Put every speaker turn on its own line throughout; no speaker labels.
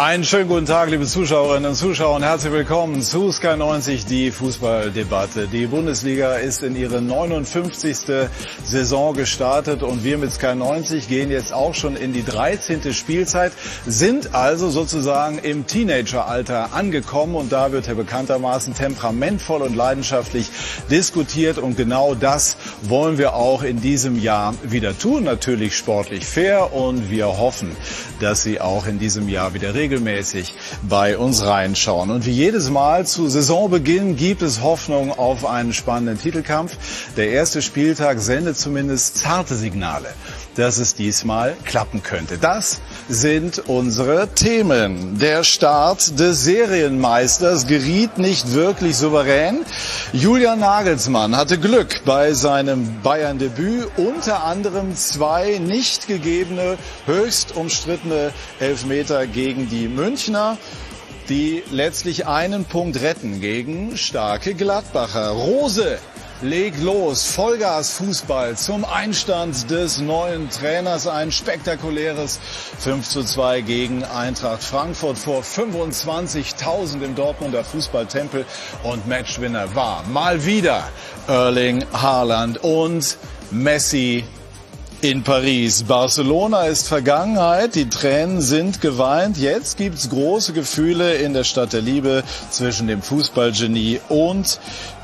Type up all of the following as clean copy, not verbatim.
Einen schönen guten Tag, liebe Zuschauerinnen und Zuschauer, und herzlich willkommen zu Sky 90, die Fußballdebatte. Die Bundesliga ist in ihre 59. Saison gestartet und wir mit Sky 90 gehen jetzt auch schon in die 13. Spielzeit, sind also sozusagen im Teenageralter angekommen, und da wird ja bekanntermaßen temperamentvoll und leidenschaftlich diskutiert, und genau das wollen wir auch in diesem Jahr wieder tun. Natürlich sportlich fair, und wir hoffen, dass Sie auch in diesem Jahr wieder regelmäßig bei uns reinschauen. Und wie jedes Mal zu Saisonbeginn gibt es Hoffnung auf einen spannenden Titelkampf. Der erste Spieltag sendet zumindest zarte Signale, dass es diesmal klappen könnte. Das sind unsere Themen. Der Start des Serienmeisters geriet nicht wirklich souverän. Julian Nagelsmann hatte Glück bei seinem Bayern-Debüt, unter anderem 2 nicht gegebene, höchst umstrittene Elfmeter gegen die Münchner, die letztlich einen Punkt retten gegen starke Gladbacher. Rose legt los, Vollgas-Fußball zum Einstand des neuen Trainers. Ein spektakuläres 5:2 gegen Eintracht Frankfurt vor 25.000 im Dortmunder Fußballtempel. Und Matchwinner war mal wieder Erling Haaland und Messi in Paris. Barcelona ist Vergangenheit, die Tränen sind geweint. Jetzt gibt's große Gefühle in der Stadt der Liebe zwischen dem Fußballgenie und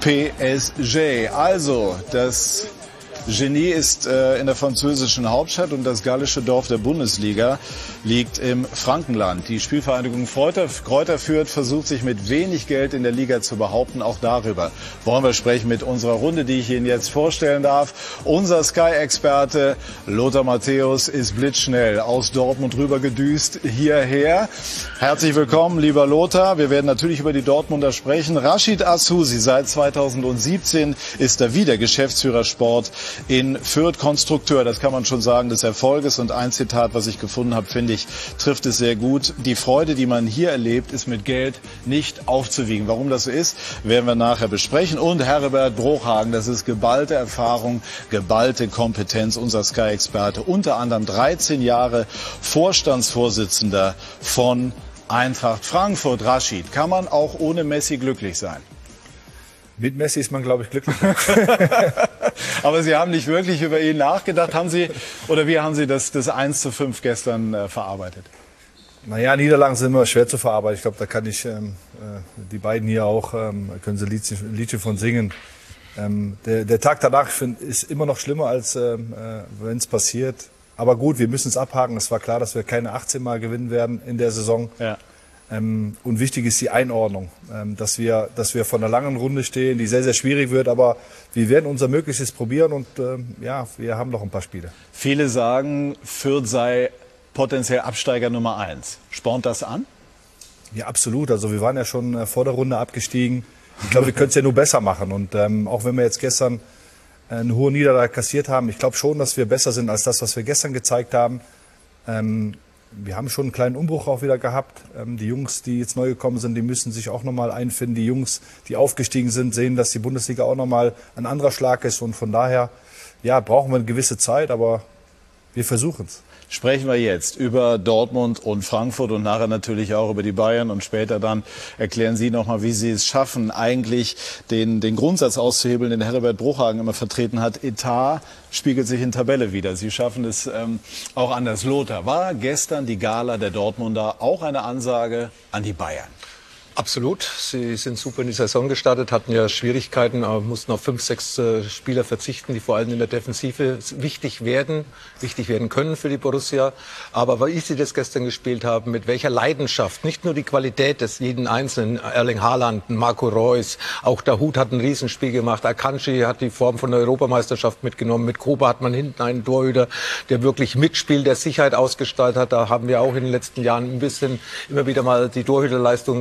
PSG. Also, das Genie ist in der französischen Hauptstadt, und das gallische Dorf der Bundesliga liegt im Frankenland. Die Spielvereinigung Kräuter Fürth versucht, sich mit wenig Geld in der Liga zu behaupten. Auch darüber wollen wir sprechen mit unserer Runde, die ich Ihnen jetzt vorstellen darf. Unser Sky-Experte Lothar Matthäus ist blitzschnell aus Dortmund rüber gedüst hierher. Herzlich willkommen, lieber Lothar. Wir werden natürlich über die Dortmunder sprechen. Rashid Asusi, seit 2017 ist er wieder Geschäftsführer Sport in Fürth, Konstrukteur, das kann man schon sagen, des Erfolges. Und ein Zitat, was ich gefunden habe, finde ich, trifft es sehr gut. Die Freude, die man hier erlebt, ist mit Geld nicht aufzuwiegen. Warum das so ist, werden wir nachher besprechen. Und Herbert Bruchhagen, das ist geballte Erfahrung, geballte Kompetenz, unser Sky-Experte, unter anderem 13 Jahre Vorstandsvorsitzender von Eintracht Frankfurt. Rashid, kann man auch ohne Messi glücklich sein?
Mit Messi ist man, glaube ich, glücklich.
Aber Sie haben nicht wirklich über ihn nachgedacht. Haben Sie, oder wie haben Sie das 1:5 gestern verarbeitet?
Naja, Niederlagen sind immer schwer zu verarbeiten. Ich glaube, da kann ich die beiden hier auch, können Sie ein Liedchen von singen. Der Tag danach ist immer noch schlimmer, als wenn es passiert. Aber gut, wir müssen es abhaken. Es war klar, dass wir keine 18 Mal gewinnen werden in der Saison. Ja. Und wichtig ist die Einordnung, dass wir von einer langen Runde stehen, die sehr, sehr schwierig wird, aber wir werden unser Möglichstes probieren, und ja, wir haben noch ein paar Spiele.
Viele sagen, Fürth sei potenziell Absteiger Nummer 1. Spornt das an?
Ja, absolut. Also wir waren ja schon vor der Runde abgestiegen. Ich glaube, wir können es ja nur besser machen, und auch wenn wir jetzt gestern eine hohe Niederlage kassiert haben, ich glaube schon, dass wir besser sind als das, was wir gestern gezeigt haben. Wir haben schon einen kleinen Umbruch auch wieder gehabt. Die Jungs, die jetzt neu gekommen sind, die müssen sich auch nochmal einfinden. Die Jungs, die aufgestiegen sind, sehen, dass die Bundesliga auch nochmal ein anderer Schlag ist. Und von daher, ja, brauchen wir eine gewisse Zeit, aber wir versuchen es.
Sprechen wir jetzt über Dortmund und Frankfurt und nachher natürlich auch über die Bayern, und später dann erklären Sie nochmal, wie Sie es schaffen, eigentlich den Grundsatz auszuhebeln, den Herbert Bruchhagen immer vertreten hat. Etat spiegelt sich in Tabelle wieder. Sie schaffen es auch anders. Lothar, war gestern die Gala der Dortmunder auch eine Ansage an die Bayern?
Absolut. Sie sind super in die Saison gestartet, hatten ja Schwierigkeiten, aber mussten auf 5, 6 Spieler verzichten, die vor allem in der Defensive wichtig werden können für die Borussia. Aber weil sie das gestern gespielt haben, mit welcher Leidenschaft, nicht nur die Qualität des jeden Einzelnen, Erling Haaland, Marco Reus, auch Dahoud hat ein Riesenspiel gemacht, Akanji hat die Form von der Europameisterschaft mitgenommen, mit Koba hat man hinten einen Torhüter, der wirklich mitspielt, der Sicherheit ausgestaltet hat. Da haben wir auch in den letzten Jahren ein bisschen immer wieder mal die Torhüterleistungen kritisiert.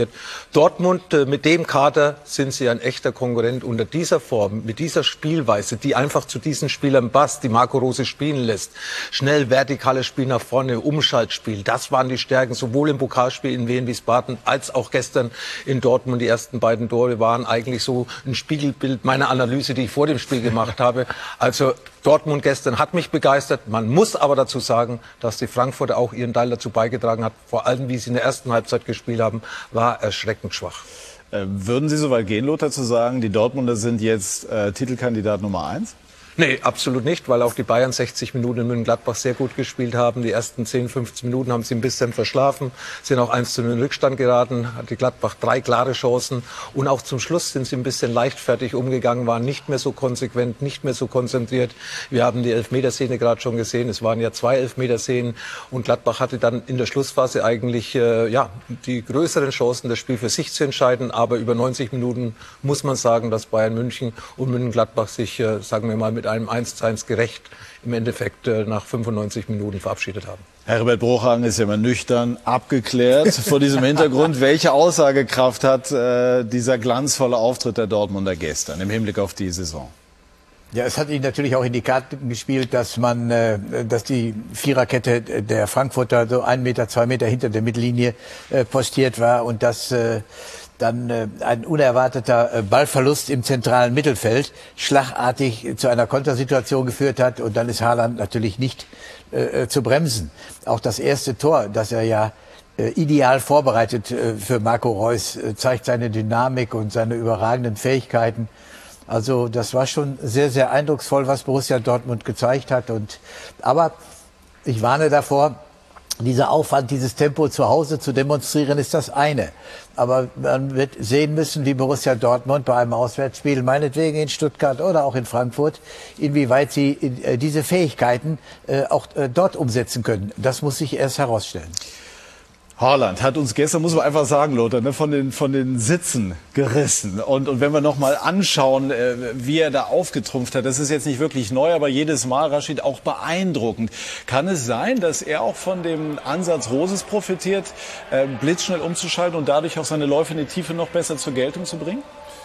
wird. Dortmund, mit dem Kader sind sie ein echter Konkurrent. Unter dieser Form, mit dieser Spielweise, die einfach zu diesen Spielern passt, die Marco Rose spielen lässt, schnell vertikales Spiel nach vorne, Umschaltspiel, das waren die Stärken, sowohl im Pokalspiel in Wien Wiesbaden als auch gestern in Dortmund. Die ersten beiden Tore waren eigentlich so ein Spiegelbild meiner Analyse, die ich vor dem Spiel gemacht habe. Also Dortmund gestern hat mich begeistert. Man muss aber dazu sagen, dass die Frankfurter auch ihren Teil dazu beigetragen hat. Vor allem, wie sie in der ersten Halbzeit gespielt haben, war erschreckend schwach.
Würden Sie so weit gehen, Lothar, zu sagen, die Dortmunder sind jetzt Titelkandidat Nummer 1?
Nee, absolut nicht, weil auch die Bayern 60 Minuten in Mönchengladbach sehr gut gespielt haben. Die ersten 10, 15 Minuten haben sie ein bisschen verschlafen, sind auch 1:0 in Rückstand geraten, hat die Gladbach 3 klare Chancen und auch zum Schluss sind sie ein bisschen leichtfertig umgegangen, waren nicht mehr so konsequent, nicht mehr so konzentriert. Wir haben die Elfmeterszene gerade schon gesehen, es waren ja 2 Elfmeterszenen und Gladbach hatte dann in der Schlussphase eigentlich die größeren Chancen, das Spiel für sich zu entscheiden, aber über 90 Minuten muss man sagen, dass Bayern München und Mönchengladbach sich, sagen wir mal, mit einem 1:1 gerecht im Endeffekt nach 95 Minuten verabschiedet haben.
Herbert Bruchhagen ist ja immer nüchtern abgeklärt. Vor diesem Hintergrund, welche Aussagekraft hat dieser glanzvolle Auftritt der Dortmunder gestern im Hinblick auf die Saison?
Ja, es hat ihnen natürlich auch in die Karten gespielt, dass die Viererkette der Frankfurter so 1 Meter, 2 Meter hinter der Mittellinie postiert war und dass dann ein unerwarteter Ballverlust im zentralen Mittelfeld schlagartig zu einer Kontersituation geführt hat. Und dann ist Haaland natürlich nicht zu bremsen. Auch das erste Tor, das er ja ideal vorbereitet für Marco Reus, zeigt seine Dynamik und seine überragenden Fähigkeiten. Also das war schon sehr, sehr eindrucksvoll, was Borussia Dortmund gezeigt hat. Aber ich warne davor, dieser Aufwand, dieses Tempo zu Hause zu demonstrieren, ist das eine. Aber man wird sehen müssen, wie Borussia Dortmund bei einem Auswärtsspiel, meinetwegen in Stuttgart oder auch in Frankfurt, inwieweit sie diese Fähigkeiten auch dort umsetzen können. Das muss sich erst herausstellen.
Haaland hat uns gestern, muss man einfach sagen, Lothar, ne, von den Sitzen gerissen. Und wenn wir noch mal anschauen, wie er da aufgetrumpft hat, das ist jetzt nicht wirklich neu, aber jedes Mal, Rashid, auch beeindruckend. Kann es sein, dass er auch von dem Ansatz Roses profitiert, blitzschnell umzuschalten und dadurch auch seine Läufe in die Tiefe noch besser zur Geltung zu bringen?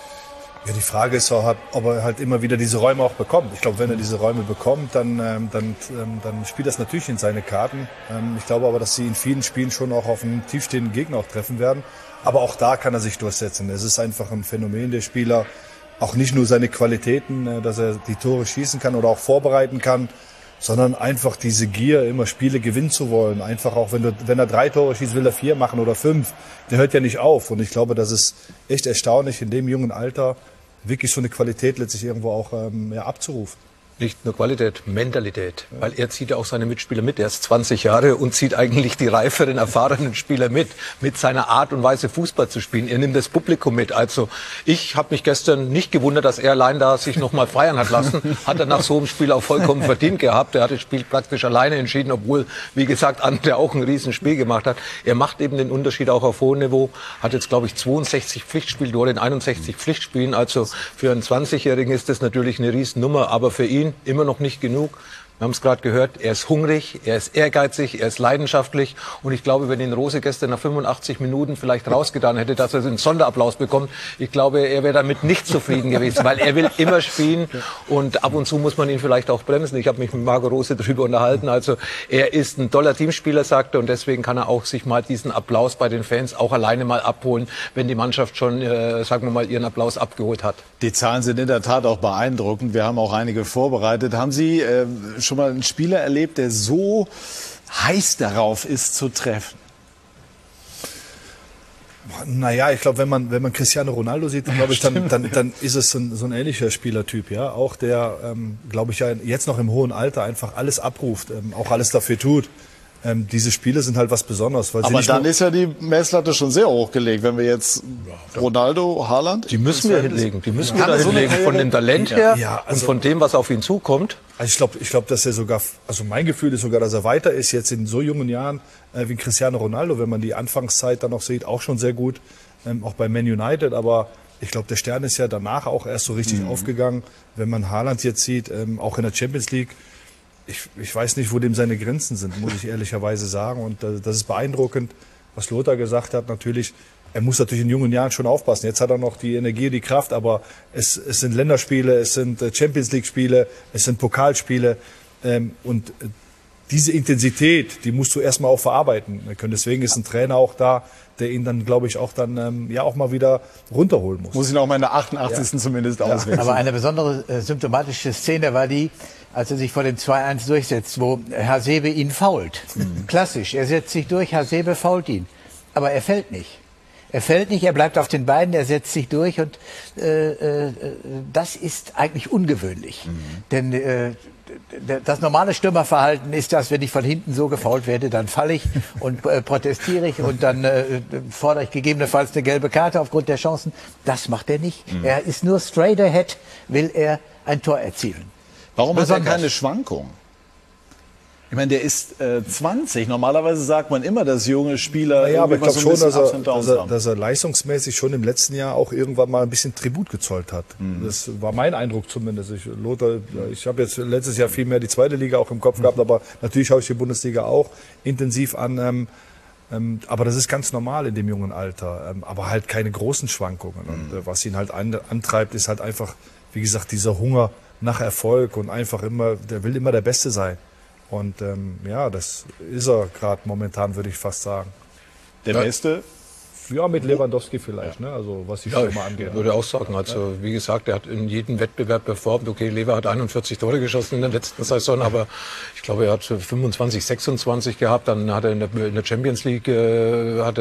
Ja, die Frage ist auch, ob er halt immer wieder diese Räume auch bekommt. Ich glaube, wenn er diese Räume bekommt, dann spielt das natürlich in seine Karten. Ich glaube aber, dass sie in vielen Spielen schon auch auf einen tiefstehenden Gegner auch treffen werden. Aber auch da kann er sich durchsetzen. Es ist einfach ein Phänomen, der Spieler. Auch nicht nur seine Qualitäten, dass er die Tore schießen kann oder auch vorbereiten kann, sondern einfach diese Gier, immer Spiele gewinnen zu wollen. Einfach auch, wenn er 3 Tore schießt, will er 4 machen oder 5. Der hört ja nicht auf. Und ich glaube, das ist echt erstaunlich, in dem jungen Alter wirklich so eine Qualität letztlich irgendwo auch abzurufen.
Nicht nur Qualität, Mentalität. Weil er zieht ja auch seine Mitspieler mit. Er ist 20 Jahre und zieht eigentlich die reiferen, erfahrenen Spieler mit seiner Art und Weise Fußball zu spielen. Er nimmt das Publikum mit. Also ich habe mich gestern nicht gewundert, dass er allein da sich noch mal feiern hat lassen. Hat er nach so einem Spiel auch vollkommen verdient gehabt. Er hat das Spiel praktisch alleine entschieden, obwohl, wie gesagt, André auch ein Riesenspiel gemacht hat. Er macht eben den Unterschied auch auf hohem Niveau. Hat jetzt, glaube ich, 62 Pflichtspieltore in 61 Pflichtspielen. Also für einen 20-Jährigen ist das natürlich eine Riesennummer. Aber für ihn immer noch nicht genug. Wir haben es gerade gehört, er ist hungrig, er ist ehrgeizig, er ist leidenschaftlich und ich glaube, wenn ihn Rose gestern nach 85 Minuten vielleicht rausgetan hätte, dass er einen Sonderapplaus bekommt, ich glaube, er wäre damit nicht zufrieden gewesen, weil er will immer spielen und ab und zu muss man ihn vielleicht auch bremsen. Ich habe mich mit Marco Rose darüber unterhalten, also er ist ein toller Teamspieler, sagte, und deswegen kann er auch sich mal diesen Applaus bei den Fans auch alleine mal abholen, wenn die Mannschaft schon, sagen wir mal, ihren Applaus abgeholt hat.
Die Zahlen sind in der Tat auch beeindruckend. Wir haben auch einige vorbereitet. Haben Sie schon mal einen Spieler erlebt, der so heiß darauf ist zu treffen?
Naja, ich glaube, wenn man Cristiano Ronaldo sieht, glaube ich, dann ist es so ein ähnlicher Spielertyp, ja. Auch der, glaube ich, ja jetzt noch im hohen Alter einfach alles abruft, auch alles dafür tut. Diese Spiele sind halt was Besonderes. Weil
aber dann ist ja die Messlatte schon sehr hochgelegt, wenn wir jetzt Ronaldo, Haaland...
Die müssen wir hinlegen, die müssen wir da hinlegen, von dem Talent her und von dem, was auf ihn zukommt.
Also ich glaube, dass er sogar, also mein Gefühl ist sogar, dass er weiter ist jetzt in so jungen Jahren wie Cristiano Ronaldo, wenn man die Anfangszeit dann noch sieht, auch schon sehr gut, auch bei Man United, aber ich glaube, der Stern ist ja danach auch erst so richtig aufgegangen, wenn man Haaland jetzt sieht, auch in der Champions League. Ich weiß nicht, wo dem seine Grenzen sind, muss ich ehrlicherweise sagen. Und das ist beeindruckend, was Lothar gesagt hat. Natürlich er muss natürlich in jungen Jahren schon aufpassen. Jetzt hat er noch die Energie, die Kraft, aber es sind Länderspiele, es sind Champions-League-Spiele, es sind Pokalspiele und diese Intensität, die musst du erstmal auch verarbeiten können. Deswegen ist ein Trainer auch da, der ihn dann, glaube ich, auch dann auch mal wieder runterholen muss.
Muss ihn auch mal in der 88. zumindest auswechseln.
Aber eine besondere symptomatische Szene war die, als er sich vor dem 2-1 durchsetzt, wo Hasebe ihn fault. Klassisch, er setzt sich durch, Hasebe fault ihn. Aber er fällt nicht. Er fällt nicht, er bleibt auf den Beinen, er setzt sich durch und das ist eigentlich ungewöhnlich. Denn das normale Stürmerverhalten ist das, wenn ich von hinten so gefoult werde, dann falle ich und protestiere ich und dann fordere ich gegebenenfalls eine gelbe Karte aufgrund der Chancen. Das macht er nicht. Er ist nur straight ahead, will er ein Tor erzielen.
Warum hat er keine Schwankung? Ich meine, der ist 20. Normalerweise sagt man immer, dass junge Spieler
aber ich glaube schon,
haben.
dass er leistungsmäßig schon im letzten Jahr auch irgendwann mal ein bisschen Tribut gezollt hat. Das war mein Eindruck zumindest. Ich habe jetzt letztes Jahr viel mehr die zweite Liga auch im Kopf gehabt, aber natürlich schaue ich die Bundesliga auch intensiv an. Aber das ist ganz normal in dem jungen Alter. Aber halt keine großen Schwankungen. Und was ihn halt antreibt, ist halt einfach, wie gesagt, dieser Hunger nach Erfolg und einfach immer, der will immer der Beste sein. Und das ist er gerade momentan, würde ich fast sagen.
Der Beste?
Ja, mit Lewandowski vielleicht, ne? Also was die Stürmer angeht.
Ich würde auch sagen, also wie gesagt, er hat in jedem Wettbewerb performt. Okay, Lever hat 41 Tore geschossen in der letzten Saison, aber ich glaube, er hat 25, 26 gehabt. Dann hat er in der Champions League war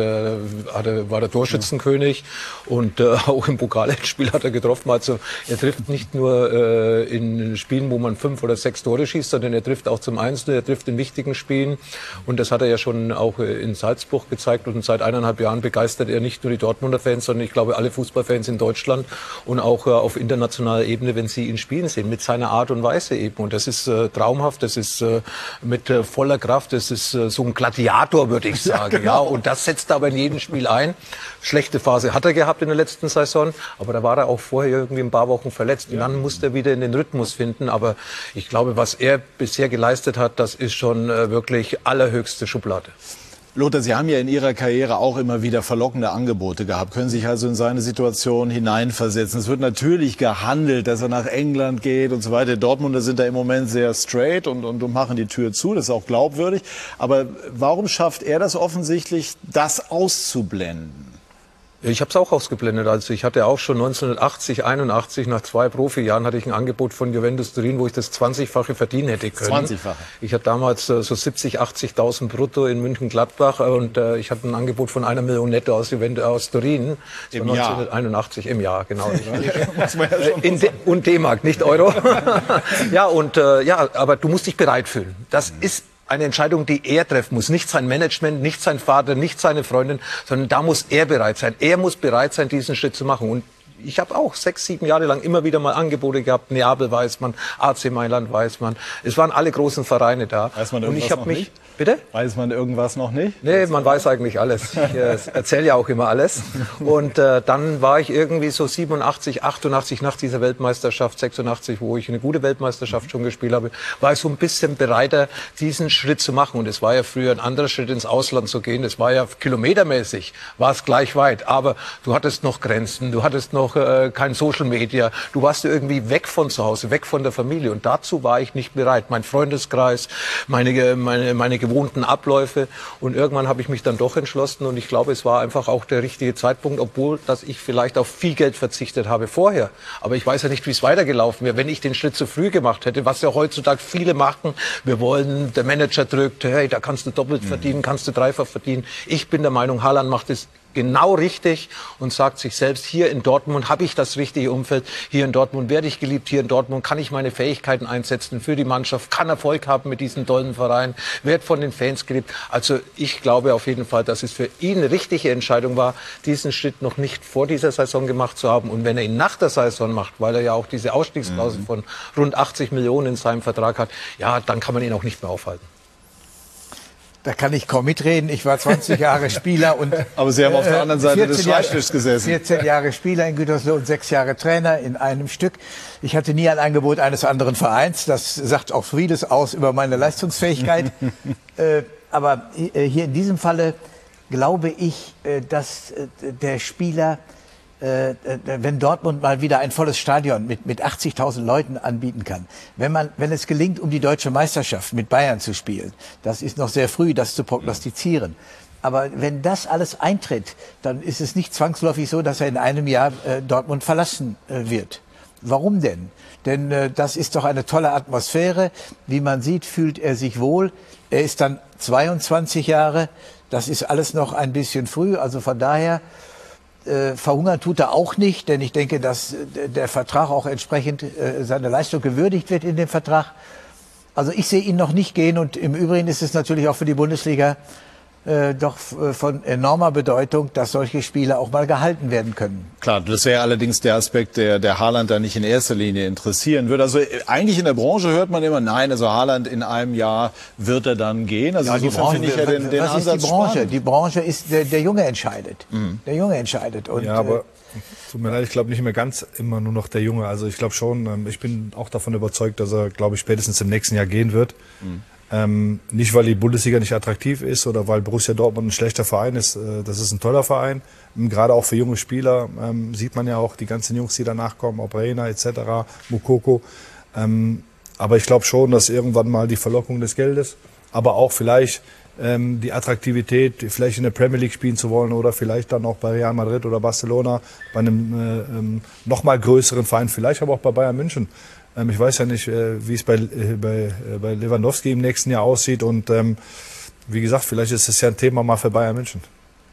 der Torschützenkönig und auch im Pokalendspiel hat er getroffen. Also er trifft nicht nur in Spielen, wo man 5 oder 6 Tore schießt, sondern er trifft auch zum Einzelnen, er trifft in wichtigen Spielen. Und das hat er ja schon auch in Salzburg gezeigt und seit 1,5 Jahren begeistert er nicht nur die Dortmunder Fans, sondern ich glaube alle Fußballfans in Deutschland und auch auf internationaler Ebene, wenn sie ihn spielen sehen, mit seiner Art und Weise eben. Und das ist traumhaft, das ist mit voller Kraft, das ist so ein Gladiator, würde ich sagen. Ja, genau. Und das setzt er aber in jedem Spiel ein. Schlechte Phase hat er gehabt in der letzten Saison, aber da war er auch vorher irgendwie ein paar Wochen verletzt. Und dann musste er wieder in den Rhythmus finden. Aber ich glaube, was er bisher geleistet hat, das ist schon wirklich allerhöchste Schublade.
Lothar, Sie haben ja in Ihrer Karriere auch immer wieder verlockende Angebote gehabt, können sich also in seine Situation hineinversetzen. Es wird natürlich gehandelt, dass er nach England geht und so weiter. Die Dortmunder sind da im Moment sehr straight und machen die Tür zu, das ist auch glaubwürdig. Aber warum schafft er das offensichtlich, das auszublenden?
Ich habe es auch ausgeblendet. Also ich hatte auch schon 1980, 81, nach 2 Profijahren hatte ich ein Angebot von Juventus Turin, wo ich das 20-fache verdienen hätte können.
20-fache?
Ich hatte damals so 70.000, 80.000 brutto in München-Gladbach und ich hatte ein Angebot von 1 Million netto aus Turin.
Im
1981 im Jahr, genau. Und D-Mark, nicht Euro. Ja, aber du musst dich bereit fühlen. Das ist eine Entscheidung, die er treffen muss. Nicht sein Management, nicht sein Vater, nicht seine Freundin, sondern da muss er bereit sein. Er muss bereit sein, diesen Schritt zu machen. Und ich habe auch 6, 7 Jahre lang immer wieder mal Angebote gehabt. Neapel weiß man, AC Mailand weiß man. Es waren alle großen Vereine da.
Weiß man irgendwas noch nicht?
Bitte?
Weiß man irgendwas noch nicht?
Nee, man weiß eigentlich alles. Ich erzähle ja auch immer alles. Und dann war ich irgendwie so 87, 88 nach dieser Weltmeisterschaft, 86, wo ich eine gute Weltmeisterschaft schon gespielt habe, war ich so ein bisschen bereiter, diesen Schritt zu machen. Und es war ja früher ein anderer Schritt, ins Ausland zu gehen. Es war ja kilometermäßig, war es gleich weit. Aber du hattest noch Grenzen, du hattest noch kein Social Media. Du warst irgendwie weg von zu Hause, weg von der Familie. Und dazu war ich nicht bereit. Mein Freundeskreis, meine gewohnten Abläufe. Und irgendwann habe ich mich dann doch entschlossen. Und ich glaube, es war einfach auch der richtige Zeitpunkt, obwohl dass ich vielleicht auf viel Geld verzichtet habe vorher. Aber ich weiß ja nicht, wie es weitergelaufen wäre, wenn ich den Schritt zu früh gemacht hätte, was ja heutzutage viele machen. Wir wollen, der Manager drückt, hey, da kannst du doppelt verdienen, kannst du dreifach verdienen. Ich bin der Meinung, Haaland macht es genau richtig und sagt sich selbst, hier in Dortmund habe ich das richtige Umfeld, hier in Dortmund werde ich geliebt, hier in Dortmund kann ich meine Fähigkeiten einsetzen für die Mannschaft, kann Erfolg haben mit diesem tollen Verein, werde von den Fans geliebt. Also ich glaube auf jeden Fall, dass es für ihn eine richtige Entscheidung war, diesen Schritt noch nicht vor dieser Saison gemacht zu haben. Und wenn er ihn nach der Saison macht, weil er ja auch diese Ausstiegsklausel von rund 80 Millionen in seinem Vertrag hat, ja, dann kann man ihn auch nicht mehr aufhalten.
Da kann ich kaum mitreden. Ich war 20 Jahre Spieler und
aber Sie haben auf der anderen Seite des Schreibtischs gesessen.
14 Jahre Spieler in Gütersloh und 6 Jahre Trainer in einem Stück. Ich hatte nie ein Angebot eines anderen Vereins. Das sagt auch vieles aus über meine Leistungsfähigkeit. Aber hier in diesem Falle glaube ich, dass der Spieler, wenn Dortmund mal wieder ein volles Stadion mit 80.000 Leuten anbieten kann, wenn es gelingt, um die deutsche Meisterschaft mit Bayern zu spielen, das ist noch sehr früh, das zu prognostizieren. Aber wenn das alles eintritt, dann ist es nicht zwangsläufig so, dass er in einem Jahr Dortmund verlassen wird. Warum denn? Denn das ist doch eine tolle Atmosphäre. Wie man sieht, fühlt er sich wohl. Er ist dann 22 Jahre. Das ist alles noch ein bisschen früh. Also von daher verhungern tut er auch nicht. Denn ich denke, dass der Vertrag auch entsprechend seine Leistung gewürdigt wird in dem Vertrag. Also ich sehe ihn noch nicht gehen. Und im Übrigen ist es natürlich auch für die Bundesliga doch von enormer Bedeutung, dass solche Spiele auch mal gehalten werden können.
Klar, das wäre allerdings der Aspekt, der Haaland da nicht in erster Linie interessieren würde. Also eigentlich in der Branche hört man immer, nein, also Haaland in einem Jahr wird er dann gehen. Also
ja,
insofern finde ich ja den
was
Ansatz
ist die Branche?
spannend.
Die Branche ist, der Junge entscheidet. Der Junge entscheidet. Und,
ja, aber tut mir leid, ich glaube nicht mehr ganz immer nur noch der Junge. Also ich glaube schon, ich bin auch davon überzeugt, dass er, glaube ich, spätestens im nächsten Jahr gehen wird. Nicht, weil die Bundesliga nicht attraktiv ist oder weil Borussia Dortmund ein schlechter Verein ist. Das ist ein toller Verein. Gerade auch für junge Spieler sieht man ja auch die ganzen Jungs, die danach kommen, ob Reina etc., Moukoko. Aber ich glaube schon, dass irgendwann mal die Verlockung des Geldes, aber auch vielleicht die Attraktivität, vielleicht in der Premier League spielen zu wollen oder vielleicht dann auch bei Real Madrid oder Barcelona, bei einem noch mal größeren Verein, vielleicht aber auch bei Bayern München. Ich weiß ja nicht, wie es bei Lewandowski im nächsten Jahr aussieht und wie gesagt, vielleicht ist es ja ein Thema mal für Bayern München.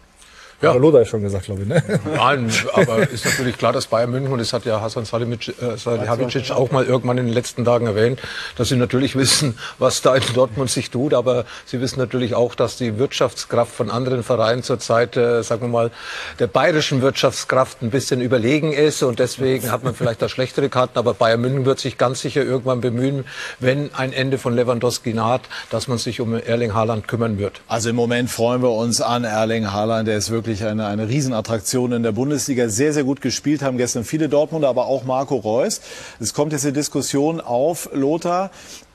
Ja. Aber Lothar ist schon gesagt, glaube ich, ne?
Nein, aber ist natürlich klar, dass Bayern München, und das hat ja Hasan Salihamidzic auch mal irgendwann in den letzten Tagen erwähnt, dass sie natürlich wissen, was da in Dortmund sich tut, aber sie wissen natürlich auch, dass die Wirtschaftskraft von anderen Vereinen zurzeit, sagen wir mal, der bayerischen Wirtschaftskraft ein bisschen überlegen ist und deswegen hat man vielleicht da schlechtere Karten, aber Bayern München wird sich ganz sicher irgendwann bemühen, wenn ein Ende von Lewandowski naht, dass man sich um Erling Haaland kümmern wird.
Also im Moment freuen wir uns an Erling Haaland, der ist wirklich eine Riesenattraktion in der Bundesliga. Sehr, sehr gut gespielt haben gestern viele Dortmunder, aber auch Marco Reus. Es kommt jetzt die Diskussion auf, Lothar,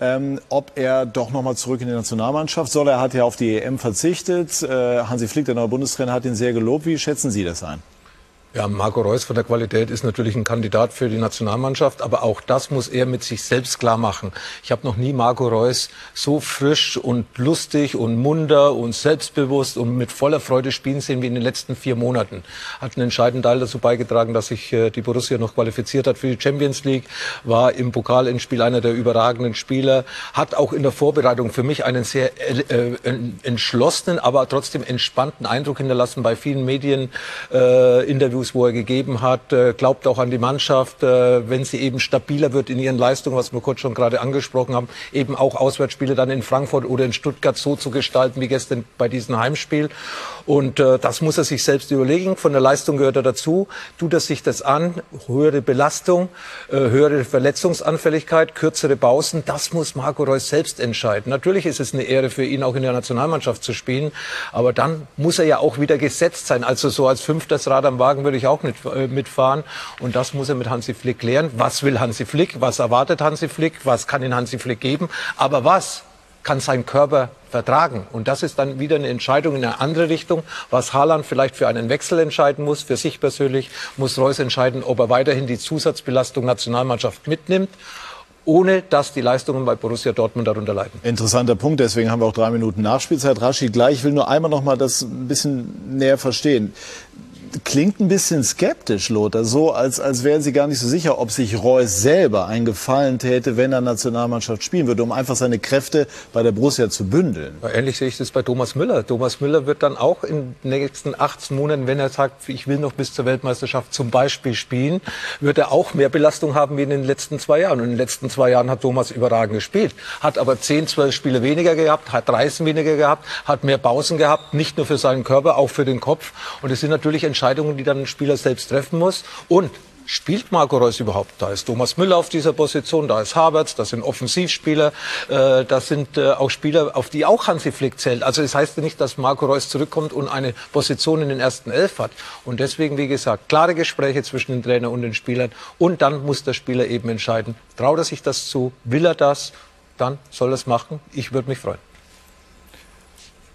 ob er doch nochmal zurück in die Nationalmannschaft soll. Er hat ja auf die EM verzichtet. Hansi Flick, der neue Bundestrainer, hat ihn sehr gelobt. Wie schätzen Sie das ein?
Ja, Marco Reus von der Qualität ist natürlich ein Kandidat für die Nationalmannschaft, aber auch das muss er mit sich selbst klar machen. Ich habe noch nie Marco Reus so frisch und lustig und munter und selbstbewusst und mit voller Freude spielen sehen wie in den letzten 4 Monaten. Hat einen entscheidenden Teil dazu beigetragen, dass sich die Borussia noch qualifiziert hat für die Champions League, war im Pokalendspiel einer der überragenden Spieler, hat auch in der Vorbereitung für mich einen sehr entschlossenen, aber trotzdem entspannten Eindruck hinterlassen bei vielen Medieninterviews, wo er gegeben hat, glaubt auch an die Mannschaft, wenn sie eben stabiler wird in ihren Leistungen, was wir kurz schon gerade angesprochen haben, eben auch Auswärtsspiele dann in Frankfurt oder in Stuttgart so zu gestalten wie gestern bei diesem Heimspiel. Und das muss er sich selbst überlegen. Von der Leistung gehört er dazu. Tut er sich das an? Höhere Belastung, höhere Verletzungsanfälligkeit, kürzere Pausen. Das muss Marco Reus selbst entscheiden. Natürlich ist es eine Ehre für ihn, auch in der Nationalmannschaft zu spielen. Aber dann muss er ja auch wieder gesetzt sein. Also so als 5. Rad am Wagen würde ich auch nicht mitfahren. Und das muss er mit Hansi Flick klären. Was will Hansi Flick? Was erwartet Hansi Flick? Was kann ihn Hansi Flick geben? Aber was kann sein Körper vertragen? Und das ist dann wieder eine Entscheidung in eine andere Richtung. Was Haaland vielleicht für einen Wechsel entscheiden muss, für sich persönlich, muss Reus entscheiden, ob er weiterhin die Zusatzbelastung Nationalmannschaft mitnimmt, ohne dass die Leistungen bei Borussia Dortmund darunter leiden.
Interessanter Punkt, deswegen haben wir auch 3 Minuten Nachspielzeit. Rashid, gleich, ich will nur einmal noch mal das ein bisschen näher verstehen. Klingt ein bisschen skeptisch, Lothar, so als wären Sie gar nicht so sicher, ob sich Reus selber einen Gefallen täte, wenn er Nationalmannschaft spielen würde, um einfach seine Kräfte bei der Borussia zu bündeln.
Ja, ähnlich sehe ich das bei Thomas Müller. Thomas Müller wird dann auch in den nächsten 18 Monaten, wenn er sagt, ich will noch bis zur Weltmeisterschaft zum Beispiel spielen, wird er auch mehr Belastung haben wie in den letzten 2 Jahren. Und in den letzten 2 Jahren hat Thomas überragend gespielt, hat aber 10, 12 Spiele weniger gehabt, hat 30 weniger gehabt, hat mehr Pausen gehabt, nicht nur für seinen Körper, auch für den Kopf. Und es sind natürlich Entscheidungen, die dann ein Spieler selbst treffen muss. Und spielt Marco Reus überhaupt? Da ist Thomas Müller auf dieser Position, da ist Havertz, das sind Offensivspieler, das sind auch Spieler, auf die auch Hansi Flick zählt. Also das heißt nicht, dass Marco Reus zurückkommt und eine Position in den ersten 11 hat. Und deswegen, wie gesagt, klare Gespräche zwischen dem Trainer und den Spielern. Und dann muss der Spieler eben entscheiden, traut er sich das zu, will er das, dann soll er es machen. Ich würde mich freuen.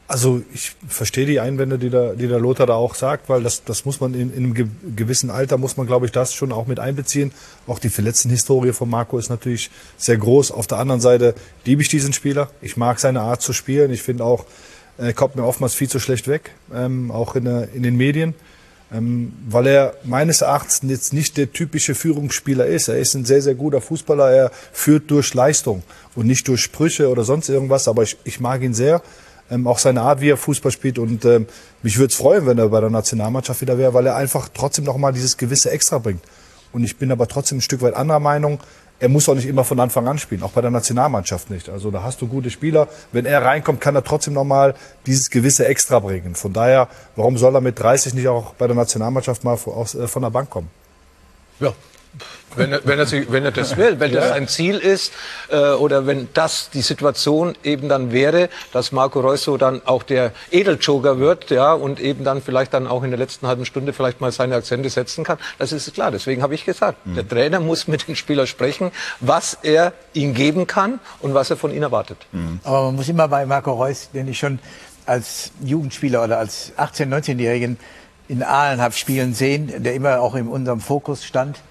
Also ich verstehe die Einwände, die der Lothar da auch sagt, weil das muss man in einem gewissen Alter, muss man, glaube ich, das schon auch mit einbeziehen. Auch die Verletztenhistorie von Marco ist natürlich sehr groß. Auf der anderen Seite liebe ich diesen Spieler. Ich mag seine Art zu spielen. Ich finde auch, er kommt mir oftmals viel zu schlecht weg, auch in den Medien. Weil er meines Erachtens jetzt nicht der typische Führungsspieler ist. Er ist ein sehr, sehr guter Fußballer. Er führt durch Leistung und nicht durch Sprüche oder sonst irgendwas. Aber ich mag ihn sehr. Auch seine Art, wie er Fußball spielt. Und mich würde es freuen, wenn er bei der Nationalmannschaft wieder wäre, weil er einfach trotzdem nochmal dieses gewisse Extra bringt. Und ich bin aber trotzdem ein Stück weit anderer Meinung. Er muss auch nicht immer von Anfang an spielen, auch bei der Nationalmannschaft nicht. Also da hast du gute Spieler. Wenn er reinkommt, kann er trotzdem nochmal dieses gewisse Extra bringen. Von daher, warum soll er mit 30 nicht auch bei der Nationalmannschaft mal von der Bank kommen?
Ja. Wenn er das will, wenn das ein Ziel ist oder wenn das die Situation eben dann wäre, dass Marco Reus so dann auch der Edeljoker wird, ja, und eben dann vielleicht dann auch in der letzten halben Stunde vielleicht mal seine Akzente setzen kann, das ist klar. Deswegen habe ich gesagt, der Trainer muss mit dem Spieler sprechen, was er ihm geben kann und was er von ihm erwartet.
Aber man muss immer bei Marco Reus, den ich schon als Jugendspieler oder als 18-, 19-Jährigen in Aalen habe spielen sehen, der immer auch in unserem Fokus stand.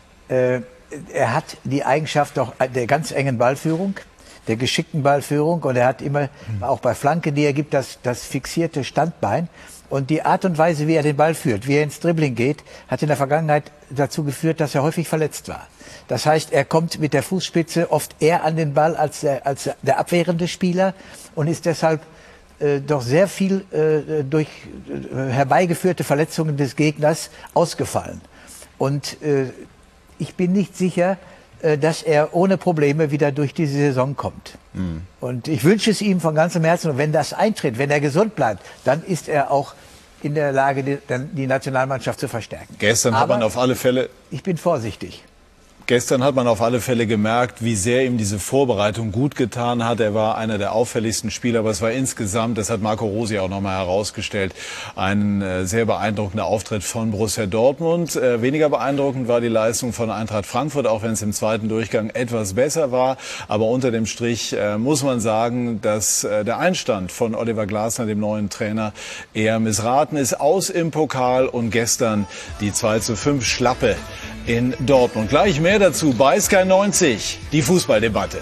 Er hat die Eigenschaft doch der ganz engen Ballführung, der geschickten Ballführung, und er hat immer, auch bei Flanken, die er gibt, das fixierte Standbein, und die Art und Weise, wie er den Ball führt, wie er ins Dribbling geht, hat in der Vergangenheit dazu geführt, dass er häufig verletzt war. Das heißt, er kommt mit der Fußspitze oft eher an den Ball als der abwehrende Spieler und ist deshalb doch sehr viel durch herbeigeführte Verletzungen des Gegners ausgefallen. Und ich bin nicht sicher, dass er ohne Probleme wieder durch diese Saison kommt. Und ich wünsche es ihm von ganzem Herzen. Und wenn das eintritt, wenn er gesund bleibt, dann ist er auch in der Lage, die Nationalmannschaft zu verstärken.
Gestern hat man auf alle Fälle...
Ich bin vorsichtig.
Gestern hat man auf alle Fälle gemerkt, wie sehr ihm diese Vorbereitung gut getan hat. Er war einer der auffälligsten Spieler, aber es war insgesamt, das hat Marco Rose auch nochmal herausgestellt, ein sehr beeindruckender Auftritt von Borussia Dortmund. Weniger beeindruckend war die Leistung von Eintracht Frankfurt, auch wenn es im zweiten Durchgang etwas besser war. Aber unter dem Strich muss man sagen, dass der Einstand von Oliver Glasner, dem neuen Trainer, eher missraten ist. Aus im Pokal und gestern die 2:5 Schlappe in Dortmund. Gleich mehr dazu bei Sky 90, die Fußballdebatte.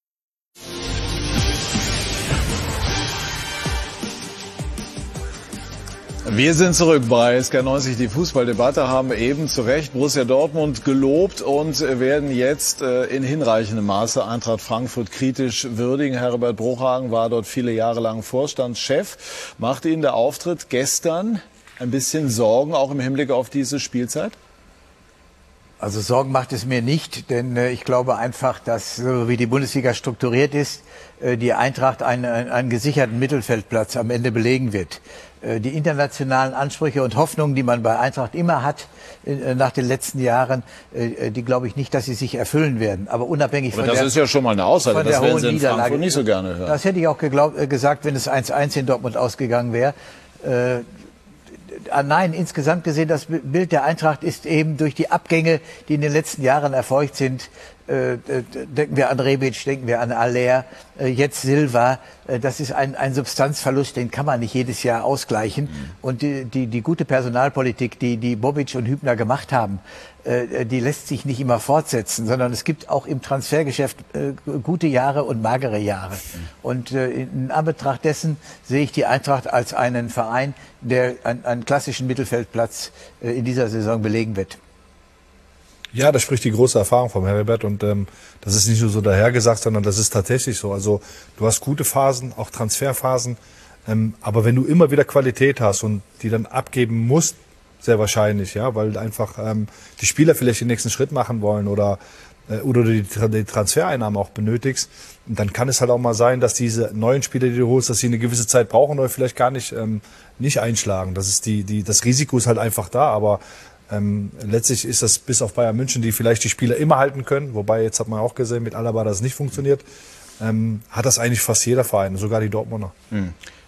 Wir sind zurück bei Sky 90, die Fußballdebatte, haben eben zu Recht Borussia Dortmund gelobt und werden jetzt in hinreichendem Maße Eintracht Frankfurt kritisch würdigen. Herbert Bruchhagen war dort viele Jahre lang Vorstandschef. Machte Ihnen der Auftritt gestern ein bisschen Sorgen, auch im Hinblick auf diese Spielzeit?
Also Sorgen macht es mir nicht, denn ich glaube einfach, dass, so wie die Bundesliga strukturiert ist, die Eintracht einen gesicherten Mittelfeldplatz am Ende belegen wird. Die internationalen Ansprüche und Hoffnungen, die man bei Eintracht immer hat, nach den letzten Jahren, die glaube ich nicht, dass sie sich erfüllen werden. Aber unabhängig von
das ist ja schon mal eine Aussage, das werden Sie in Frankfurt nicht so gerne hören.
Das hätte ich auch gesagt, wenn es 1:1 in Dortmund ausgegangen wäre. Nein, insgesamt gesehen, das Bild der Eintracht ist eben durch die Abgänge, die in den letzten Jahren erfolgt sind. Denken wir an Rebic, denken wir an Aller, jetzt Silva. Das ist ein Substanzverlust, den kann man nicht jedes Jahr ausgleichen. Und die gute Personalpolitik, die Bobic und Hübner gemacht haben, die lässt sich nicht immer fortsetzen, sondern es gibt auch im Transfergeschäft gute Jahre und magere Jahre. Und in Anbetracht dessen sehe ich die Eintracht als einen Verein, der einen klassischen Mittelfeldplatz in dieser Saison belegen wird.
Ja, das spricht die große Erfahrung vom Herbert, und das ist nicht nur so dahergesagt, sondern das ist tatsächlich so. Also du hast gute Phasen, auch Transferphasen, aber wenn du immer wieder Qualität hast und die dann abgeben musst, sehr wahrscheinlich, ja, weil einfach die Spieler vielleicht den nächsten Schritt machen wollen oder du die Transfereinnahmen auch benötigst, dann kann es halt auch mal sein, dass diese neuen Spieler, die du holst, dass sie eine gewisse Zeit brauchen oder vielleicht gar nicht einschlagen. Das ist das Risiko ist halt einfach da, aber letztlich ist das bis auf Bayern München, die vielleicht die Spieler immer halten können, wobei jetzt hat man auch gesehen, mit Alaba das nicht funktioniert, hat das eigentlich fast jeder Verein, sogar die Dortmunder.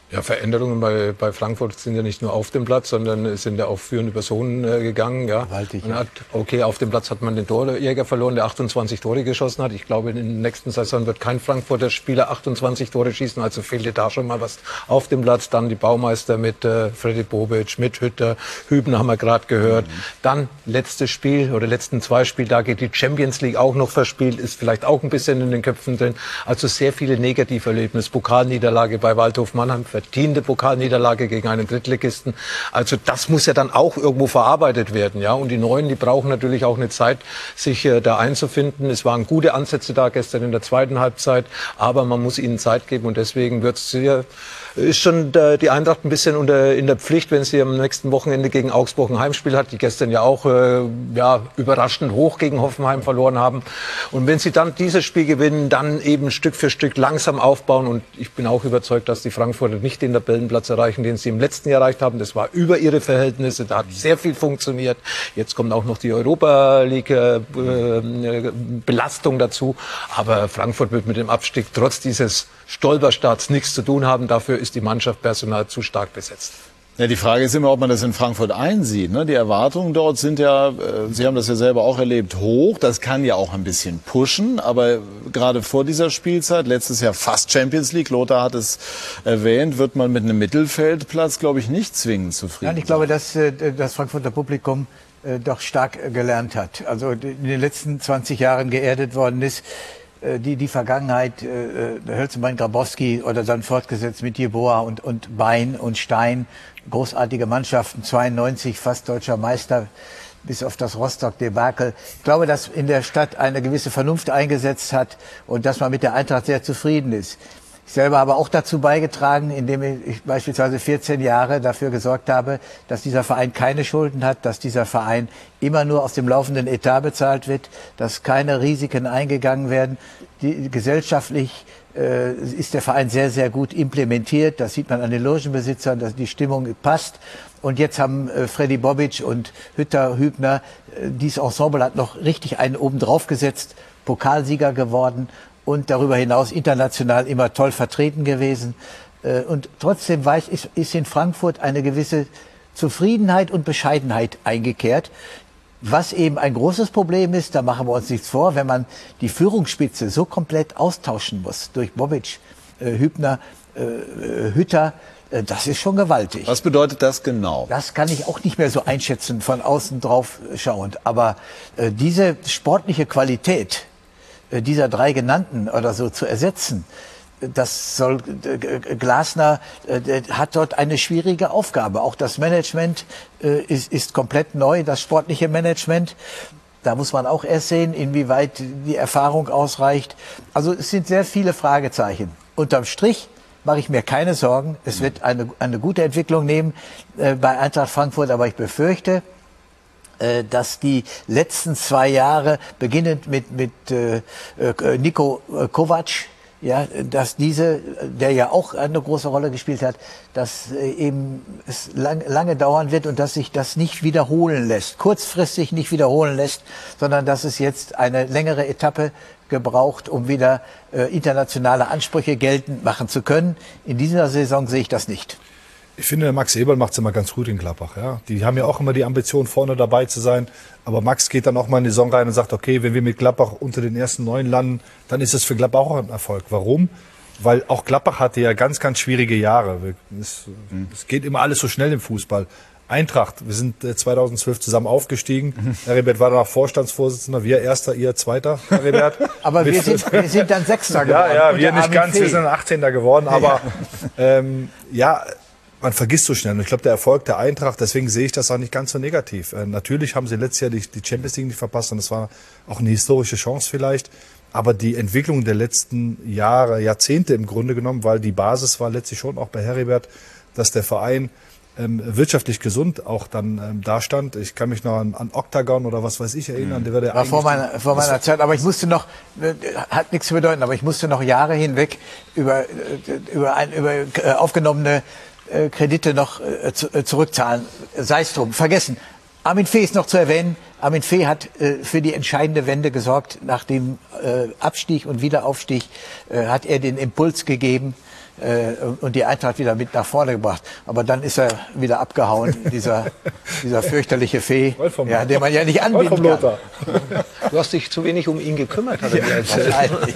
Ja, Veränderungen bei Frankfurt sind ja nicht nur auf dem Platz, sondern es sind ja auch führende Personen gegangen. Ja.
Gewaltig,
Man hat, okay, auf dem Platz hat man den Torjäger verloren, der 28 Tore geschossen hat. Ich glaube, in der nächsten Saison wird kein Frankfurter Spieler 28 Tore schießen, also fehlte da schon mal was auf dem Platz. Dann die Baumeister mit Freddy Bobic, mit Hütter, Hübner haben wir gerade gehört. Dann letztes Spiel oder letzten 2 Spieltage die Champions League auch noch verspielt, ist vielleicht auch ein bisschen in den Köpfen drin. Also sehr viele Negativerlebnisse. Pokalniederlage bei Waldhof Mannheim, verdiente Pokalniederlage gegen einen Drittligisten. Also das muss ja dann auch irgendwo verarbeitet werden, ja. Und die Neuen, die brauchen natürlich auch eine Zeit, sich da einzufinden. Es waren gute Ansätze da gestern in der zweiten Halbzeit, aber man muss ihnen Zeit geben und deswegen ist schon die Eintracht ein bisschen in der Pflicht, wenn sie am nächsten Wochenende gegen Augsburg ein Heimspiel hat, die gestern ja auch überraschend hoch gegen Hoffenheim verloren haben. Und wenn sie dann dieses Spiel gewinnen, dann eben Stück für Stück langsam aufbauen. Und ich bin auch überzeugt, dass die Frankfurter nicht den Tabellenplatz erreichen, den sie im letzten Jahr erreicht haben. Das war über ihre Verhältnisse, da hat sehr viel funktioniert. Jetzt kommt auch noch die Europa League Belastung dazu. Aber Frankfurt wird mit dem Abstieg trotz dieses Stolperstarts nichts zu tun haben. Dafür ist die Mannschaft personal zu stark besetzt.
Ja, die Frage ist immer, ob man das in Frankfurt einsieht. Ne? Die Erwartungen dort sind ja, Sie haben das ja selber auch erlebt, hoch. Das kann ja auch ein bisschen pushen. Aber gerade vor dieser Spielzeit, letztes Jahr fast Champions League, Lothar hat es erwähnt, wird man mit einem Mittelfeldplatz, glaube ich, nicht zwingend zufrieden sein.
Ich glaube, dass das Frankfurter Publikum doch stark gelernt hat. Also in den letzten 20 Jahren geerdet worden ist. Die Vergangenheit, Hölzenbein, Grabowski oder dann fortgesetzt mit Jeboa und Bein und Stein, großartige Mannschaften, 92 fast deutscher Meister, bis auf das Rostock-Debakel. Ich glaube, dass in der Stadt eine gewisse Vernunft eingesetzt hat und dass man mit der Eintracht sehr zufrieden ist. Ich selber habe auch dazu beigetragen, indem ich beispielsweise 14 Jahre dafür gesorgt habe, dass dieser Verein keine Schulden hat, dass dieser Verein immer nur aus dem laufenden Etat bezahlt wird, dass keine Risiken eingegangen werden. Gesellschaftlich ist der Verein sehr, sehr gut implementiert. Das sieht man an den Logenbesitzern, dass die Stimmung passt. Und jetzt haben Freddy Bobic und Hütter, Hübner, dieses Ensemble hat noch richtig einen oben drauf gesetzt, Pokalsieger geworden. Und darüber hinaus international immer toll vertreten gewesen. Und trotzdem ist in Frankfurt eine gewisse Zufriedenheit und Bescheidenheit eingekehrt. Was eben ein großes Problem ist, da machen wir uns nichts vor, wenn man die Führungsspitze so komplett austauschen muss durch Bobic, Hübner, Hütter, das ist schon gewaltig.
Was bedeutet das genau?
Das kann ich auch nicht mehr so einschätzen, von außen drauf schauend. Aber diese sportliche Qualität dieser 3 genannten oder so zu ersetzen, das soll Glasner hat dort eine schwierige Aufgabe. Auch das Management ist komplett neu, das sportliche Management. Da muss man auch erst sehen, inwieweit die Erfahrung ausreicht. Also es sind sehr viele Fragezeichen. Unterm Strich mache ich mir keine Sorgen. Es wird eine gute Entwicklung nehmen bei Eintracht Frankfurt, aber ich befürchte, dass die letzten 2 Jahre, beginnend mit Niko Kovac, ja, dass der ja auch eine große Rolle gespielt hat, dass eben es lange dauern wird und dass sich das nicht wiederholen lässt, kurzfristig nicht wiederholen lässt, sondern dass es jetzt eine längere Etappe gebraucht, um wieder internationale Ansprüche geltend machen zu können. In dieser Saison sehe ich das nicht.
Ich finde, der Max Eberl macht es immer ganz gut in Gladbach. Ja. Die haben ja auch immer die Ambition, vorne dabei zu sein. Aber Max geht dann auch mal in die Saison rein und sagt, okay, wenn wir mit Gladbach unter den ersten 9 landen, dann ist es für Gladbach auch ein Erfolg. Warum? Weil auch Gladbach hatte ja ganz, ganz schwierige Jahre. Es geht immer alles so schnell im Fußball. Eintracht, wir sind 2012 zusammen aufgestiegen. Heribert war danach Vorstandsvorsitzender, wir Erster, ihr Zweiter, Heribert.
Aber wir sind dann Sechster geworden.
Ja, wir nicht ganz, wir sind 18. geworden. Aber man vergisst so schnell. Und ich glaube, der Erfolg der Eintracht, deswegen sehe ich das auch nicht ganz so negativ. Natürlich haben sie letztes Jahr die Champions League nicht verpasst und das war auch eine historische Chance vielleicht. Aber die Entwicklung der letzten Jahre, Jahrzehnte im Grunde genommen, weil die Basis war letztlich schon auch bei Heribert, dass der Verein wirtschaftlich gesund auch dann da stand. Ich kann mich noch an Octagon oder was weiß ich erinnern. Der war
vor meiner Zeit, aber ich musste noch, hat nichts zu bedeuten, aber ich musste noch Jahre hinweg über aufgenommene Kredite noch zurückzahlen. Sei es drum, vergessen. Armin Fee ist noch zu erwähnen. Armin Fee hat für die entscheidende Wende gesorgt. Nach dem Abstieg und Wiederaufstieg hat er den Impuls gegeben. und die Eintracht wieder mit nach vorne gebracht. Aber dann ist er wieder abgehauen, dieser fürchterliche Fee, ja, den man ja nicht anbinden kann.
Du hast dich zu wenig um ihn gekümmert, hat er mir erzählt.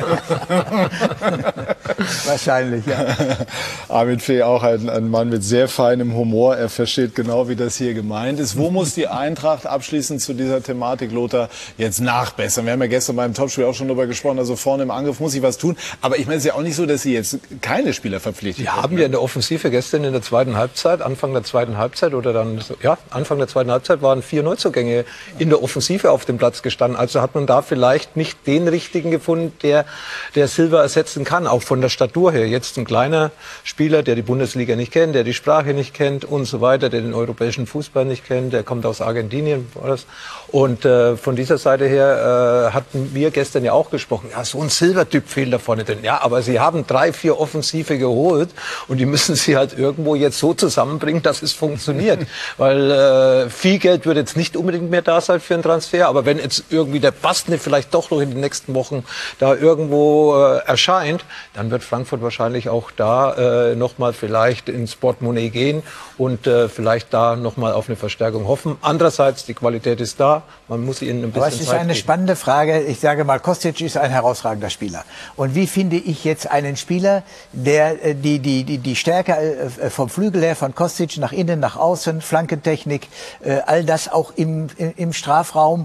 Wahrscheinlich, ja.
Armin Fee, auch ein Mann mit sehr feinem Humor. Er versteht genau, wie das hier gemeint ist. Wo muss die Eintracht abschließend zu dieser Thematik, Lothar, jetzt nachbessern? Wir haben ja gestern beim Topspiel auch schon darüber gesprochen. Also vorne im Angriff muss sich was tun. Aber ich meine, es ist ja auch nicht so, dass Sie jetzt keine Spieler verpflichtet haben.
Die haben ja in der Offensive gestern in der zweiten Halbzeit, Anfang der zweiten Halbzeit waren 4 Neuzugänge in der Offensive auf dem Platz gestanden. Also hat man da vielleicht nicht den richtigen gefunden, der Silva ersetzen kann, auch von der Statur her. Jetzt ein kleiner Spieler, der die Bundesliga nicht kennt, der die Sprache nicht kennt und so weiter, der den europäischen Fußball nicht kennt, der kommt aus Argentinien. Und von dieser Seite her hatten wir gestern ja auch gesprochen, ja, so ein Silva-Typ fehlt da vorne drin. Ja, aber sie haben 3, 4 Offensive geholt und die müssen sie halt irgendwo jetzt so zusammenbringen, dass es funktioniert. Weil viel Geld wird jetzt nicht unbedingt mehr da sein für einen Transfer, aber wenn jetzt irgendwie der Bastner vielleicht doch noch in den nächsten Wochen da irgendwo erscheint, dann wird Frankfurt wahrscheinlich auch da nochmal vielleicht ins Portemonnaie gehen und vielleicht da nochmal auf eine Verstärkung hoffen. Andererseits, die Qualität ist da, man muss ihnen ein bisschen Zeit geben.
Aber es ist eine spannende Frage. Ich sage mal, Kostic ist ein herausragender Spieler. Und wie finde ich jetzt einen Spieler, der die Stärke vom Flügel her, von Kostic nach innen, nach außen, Flankentechnik, all das auch im Strafraum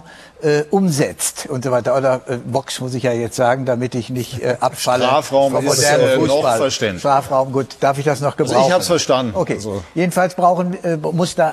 umsetzt und so weiter. Oder Box muss ich ja jetzt sagen, damit ich nicht abfalle.
Strafraum
vom
ist noch verständlich.
Strafraum, gut, darf ich das noch gebrauchen?
Also ich habe es verstanden.
Okay.
Also.
Jedenfalls muss da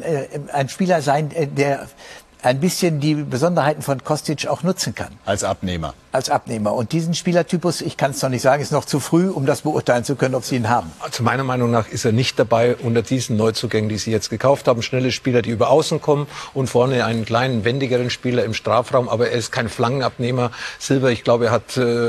ein Spieler sein, der ein bisschen die Besonderheiten von Kostic auch nutzen kann.
Als Abnehmer.
Als Abnehmer. Und diesen Spielertypus, ich kann es noch nicht sagen, ist noch zu früh, um das beurteilen zu können, ob Sie ihn haben.
Also meiner Meinung nach ist er nicht dabei unter diesen Neuzugängen, die Sie jetzt gekauft haben. Schnelle Spieler, die über Außen kommen und vorne einen kleinen, wendigeren Spieler im Strafraum. Aber er ist kein Flankenabnehmer. Silva, ich glaube, er hat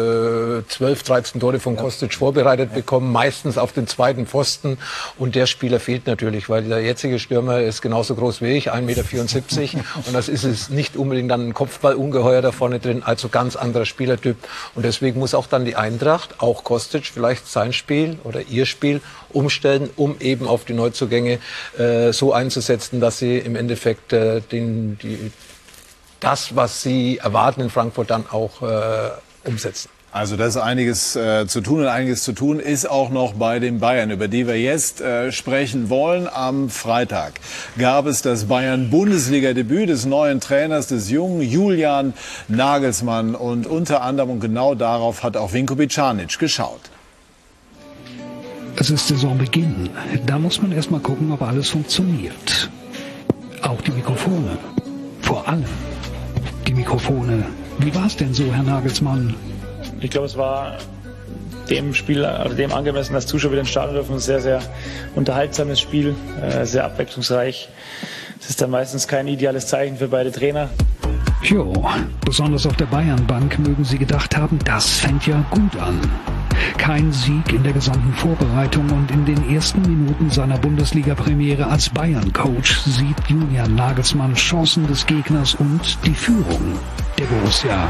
12, 13 Tore von Kostic vorbereitet bekommen, meistens auf den zweiten Pfosten. Und der Spieler fehlt natürlich, weil der jetzige Stürmer ist genauso groß wie ich, 1,74 Meter. Und das ist es nicht unbedingt dann ein Kopfballungeheuer da vorne drin, also ganz anderer Spielertyp. Und deswegen muss auch dann die Eintracht, auch Kostic, vielleicht sein Spiel oder ihr Spiel umstellen, um eben auf die Neuzugänge so einzusetzen, dass sie im Endeffekt das, was sie erwarten in Frankfurt, dann auch umsetzen.
Also das ist einiges zu tun und einiges zu tun ist auch noch bei den Bayern, über die wir jetzt sprechen wollen. Am Freitag gab es das Bayern-Bundesliga-Debüt des neuen Trainers, des jungen Julian Nagelsmann. Und unter anderem, und genau darauf hat auch Vinko Bicanic geschaut.
Es ist Saisonbeginn. Da muss man erst mal gucken, ob alles funktioniert. Auch die Mikrofone. Vor allem die Mikrofone. Wie war es denn so, Herr Nagelsmann?
Ich glaube, es war dem Spiel, also dem angemessen, dass Zuschauer wieder ins Stadion dürfen. Ein sehr, sehr unterhaltsames Spiel, sehr abwechslungsreich. Es ist dann meistens kein ideales Zeichen für beide Trainer.
Jo, besonders auf der Bayernbank mögen Sie gedacht haben, das fängt ja gut an. Kein Sieg in der gesamten Vorbereitung und in den ersten Minuten seiner Bundesliga-Premiere als Bayern-Coach sieht Julian Nagelsmann Chancen des Gegners und die Führung der Borussia.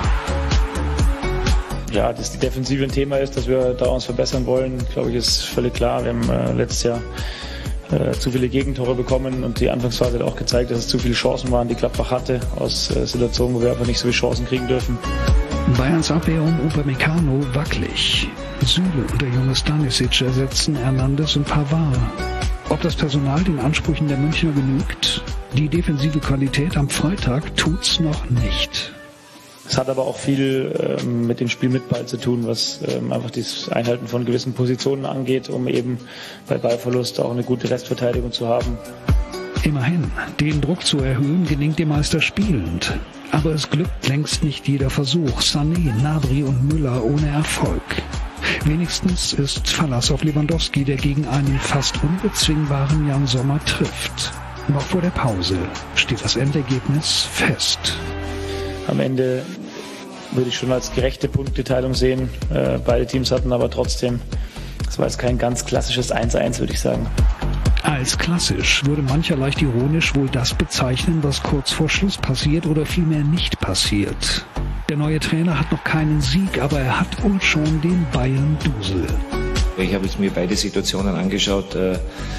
Ja, dass die Defensive ein Thema ist, dass wir da uns verbessern wollen, glaube ich, ist völlig klar. Wir haben letztes Jahr zu viele Gegentore bekommen und die Anfangsphase hat auch gezeigt, dass es zu viele Chancen waren, die Gladbach hatte, aus Situationen, wo wir einfach nicht so viele Chancen kriegen dürfen.
Bayerns Abwehr um Upamecano wackelig. Süle und der junge Stanisic ersetzen Hernandez und Pavard. Ob das Personal den Ansprüchen der Münchner genügt? Die defensive Qualität am Freitag tut's noch nicht.
Es hat aber auch viel mit dem Spiel mit Ball zu tun, was einfach das Einhalten von gewissen Positionen angeht, um eben bei Ballverlust auch eine gute Restverteidigung zu haben.
Immerhin, den Druck zu erhöhen, gelingt dem Meister spielend. Aber es glückt längst nicht jeder Versuch. Sané, Gnabry und Müller ohne Erfolg. Wenigstens ist Verlass auf Lewandowski, der gegen einen fast unbezwingbaren Jan Sommer trifft. Noch vor der Pause steht das Endergebnis fest.
Am Ende würde ich schon als gerechte Punkteteilung sehen. Beide Teams hatten aber trotzdem, das war jetzt kein ganz klassisches 1-1, würde ich sagen.
Als klassisch würde mancher leicht ironisch wohl das bezeichnen, was kurz vor Schluss passiert oder vielmehr nicht passiert. Der neue Trainer hat noch keinen Sieg, aber er hat wohl schon den Bayern-Dusel.
Ich habe jetzt mir beide Situationen angeschaut. Man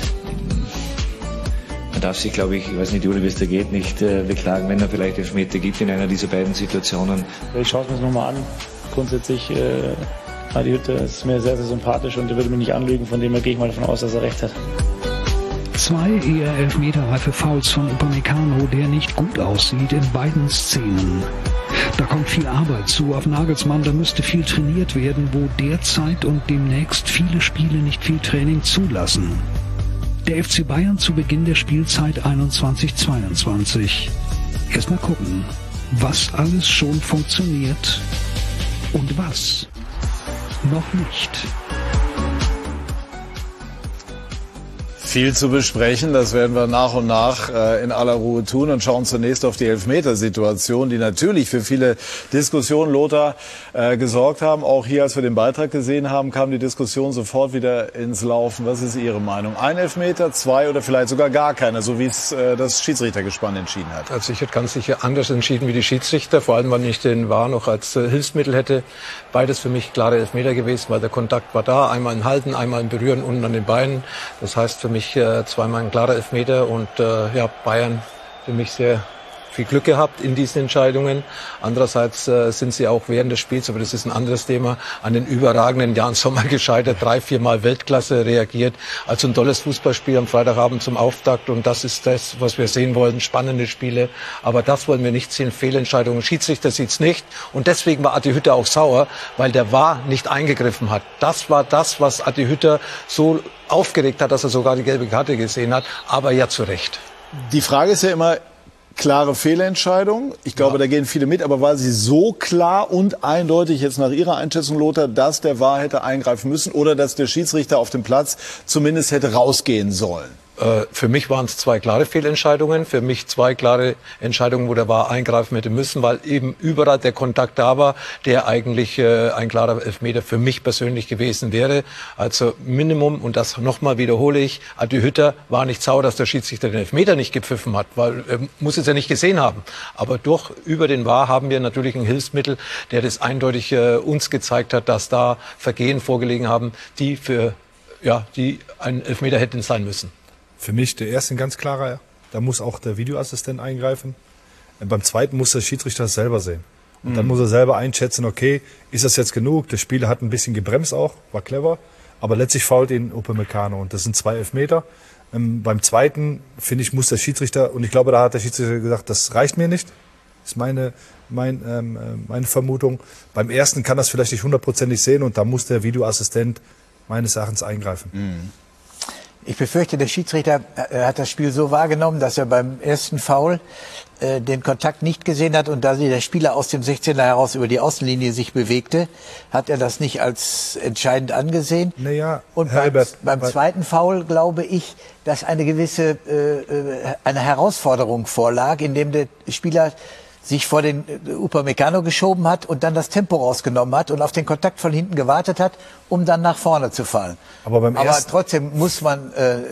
darf sich, glaube ich weiß nicht, Juli, wie es da geht, nicht beklagen, wenn er vielleicht Elfmeter gibt in einer dieser beiden Situationen.
Ich schaue es mir nochmal an. Grundsätzlich, Adi Hütter ist mir sehr, sehr sympathisch und er würde mich nicht anlügen. Von dem her gehe ich mal davon aus, dass er recht hat.
2 eher elfmeterreife Fouls von Upamecano, der nicht gut aussieht in beiden Szenen. Da kommt viel Arbeit zu auf Nagelsmann, da müsste viel trainiert werden, wo derzeit und demnächst viele Spiele nicht viel Training zulassen. Der FC Bayern zu Beginn der Spielzeit 21/22. Erstmal gucken, was alles schon funktioniert und was noch nicht.
Viel zu besprechen, das werden wir nach und nach in aller Ruhe tun und schauen zunächst auf die Elfmetersituation, die natürlich für viele Diskussionen, Lothar, gesorgt haben. Auch hier, als wir den Beitrag gesehen haben, kam die Diskussion sofort wieder ins Laufen. Was ist Ihre Meinung? 1 Elfmeter, 2 oder vielleicht sogar gar keiner, so wie es das Schiedsrichtergespann entschieden hat?
Also ich hätte ganz sicher anders entschieden wie die Schiedsrichter, vor allem, weil ich den VAR noch als Hilfsmittel hätte. Beides für mich klare Elfmeter gewesen, weil der Kontakt war da, einmal ein Halten, einmal ein Berühren unten an den Beinen. Das heißt für mich zweimal ein klarer Elfmeter und Bayern für mich sehr viel Glück gehabt in diesen Entscheidungen. Andererseits sind sie auch während des Spiels, aber das ist ein anderes Thema, an den überragenden Jan Sommer gescheitert, 3-4 Mal Weltklasse reagiert. Also ein tolles Fußballspiel am Freitagabend zum Auftakt und das ist das, was wir sehen wollen, spannende Spiele. Aber das wollen wir nicht sehen, Fehlentscheidungen. Schiedsrichter sieht's nicht und deswegen war Adi Hütter auch sauer, weil der VAR nicht eingegriffen hat. Das war das, was Adi Hütter so aufgeregt hat, dass er sogar die gelbe Karte gesehen hat, aber ja zu Recht.
Die Frage ist ja immer, klare Fehlentscheidung. Ich glaube, da gehen viele mit. Aber war sie so klar und eindeutig jetzt nach Ihrer Einschätzung, Lothar, dass der VAR hätte eingreifen müssen oder dass der Schiedsrichter auf dem Platz zumindest hätte rausgehen sollen?
Für mich waren es 2 klare Fehlentscheidungen. Für mich 2 klare Entscheidungen, wo der VAR eingreifen hätte müssen, weil eben überall der Kontakt da war, der eigentlich ein klarer Elfmeter für mich persönlich gewesen wäre. Also Minimum, und das nochmal wiederhole ich, Adi Hütter war nicht sauer, dass der Schiedsrichter den Elfmeter nicht gepfiffen hat, weil er muss es ja nicht gesehen haben. Aber über den VAR haben wir natürlich ein Hilfsmittel, der das eindeutig uns gezeigt hat, dass da Vergehen vorgelegen haben, die ein Elfmeter hätten sein müssen.
Für mich der erste ein ganz klarer, da muss auch der Videoassistent eingreifen. Beim zweiten muss der Schiedsrichter das selber sehen. Und dann muss er selber einschätzen, okay, ist das jetzt genug? Der Spieler hat ein bisschen gebremst auch, war clever, aber letztlich fault ihn Upamecano und das sind 2 Elfmeter. Beim zweiten, finde ich, muss der Schiedsrichter, und ich glaube, da hat der Schiedsrichter gesagt, das reicht mir nicht, ist meine Vermutung. Beim ersten kann das vielleicht nicht 100%ig sehen und da muss der Videoassistent meines Erachtens eingreifen.
Ich befürchte, der Schiedsrichter hat das Spiel so wahrgenommen, dass er beim ersten Foul den Kontakt nicht gesehen hat und da der Spieler aus dem 16er heraus über die Außenlinie sich bewegte, hat er das nicht als entscheidend angesehen.
Naja,
und beim zweiten Foul glaube ich, dass eine gewisse eine Herausforderung vorlag, in dem der Spieler sich vor den Upamecano geschoben hat und dann das Tempo rausgenommen hat und auf den Kontakt von hinten gewartet hat, um dann nach vorne zu fallen. Aber trotzdem muss man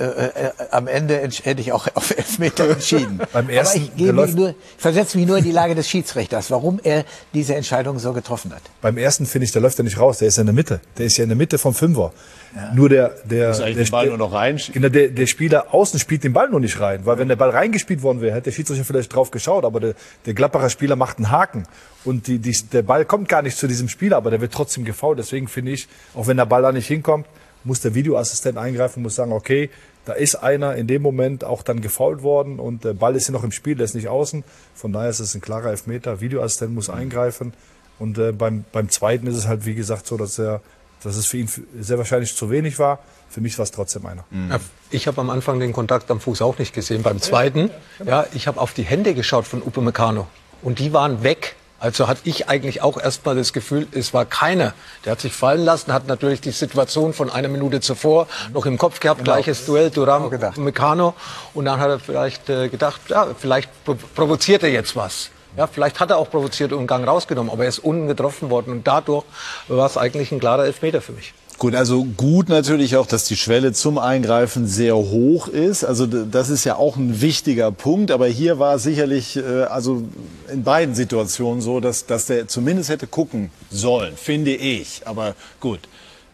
am Ende hätte ich auch auf Elfmeter entschieden.
Beim ersten,
ich versetze mich nur in die Lage des Schiedsrichters, warum er diese Entscheidung so getroffen hat.
Beim ersten finde ich, der läuft ja nicht raus, der ist ja in der Mitte. Der ist ja in der Mitte vom Fünfer. Ja. Nur der
Ball nur noch rein.
Der Spieler außen spielt den Ball nur nicht rein, weil wenn der Ball reingespielt worden wäre, hätte der Schiedsrichter vielleicht drauf geschaut, aber der Gladbacher Spieler macht einen Haken und der Ball kommt gar nicht zu diesem Spieler, aber der wird trotzdem gefoult. Deswegen finde ich, auch wenn der Ball da nicht hinkommt, muss der Videoassistent eingreifen, muss sagen, okay, da ist einer in dem Moment auch dann gefoult worden und der Ball ist ja noch im Spiel, der ist nicht außen. Von daher ist es ein klarer Elfmeter. Videoassistent muss eingreifen und beim zweiten ist es halt, wie gesagt, so, dass es für ihn sehr wahrscheinlich zu wenig war. Für mich war es trotzdem einer.
Ja, ich habe am Anfang den Kontakt am Fuß auch nicht gesehen. Beim zweiten, ich habe auf die Hände geschaut von Upamecano und die waren weg. Also hatte ich eigentlich auch erstmal das Gefühl, es war keiner. Der hat sich fallen lassen, hat natürlich die Situation von einer Minute zuvor noch im Kopf gehabt, gleiches Duell, Thuram, Upamecano. Und dann hat er vielleicht gedacht, vielleicht provoziert er jetzt was. Ja, vielleicht hat er auch provoziert und einen Gang rausgenommen, aber er ist unten getroffen worden und dadurch war es eigentlich ein klarer Elfmeter für mich.
Gut, also gut natürlich auch, dass die Schwelle zum Eingreifen sehr hoch ist. Also das ist ja auch ein wichtiger Punkt. Aber hier war sicherlich also in beiden Situationen so, dass der zumindest hätte gucken sollen, finde ich. Aber gut.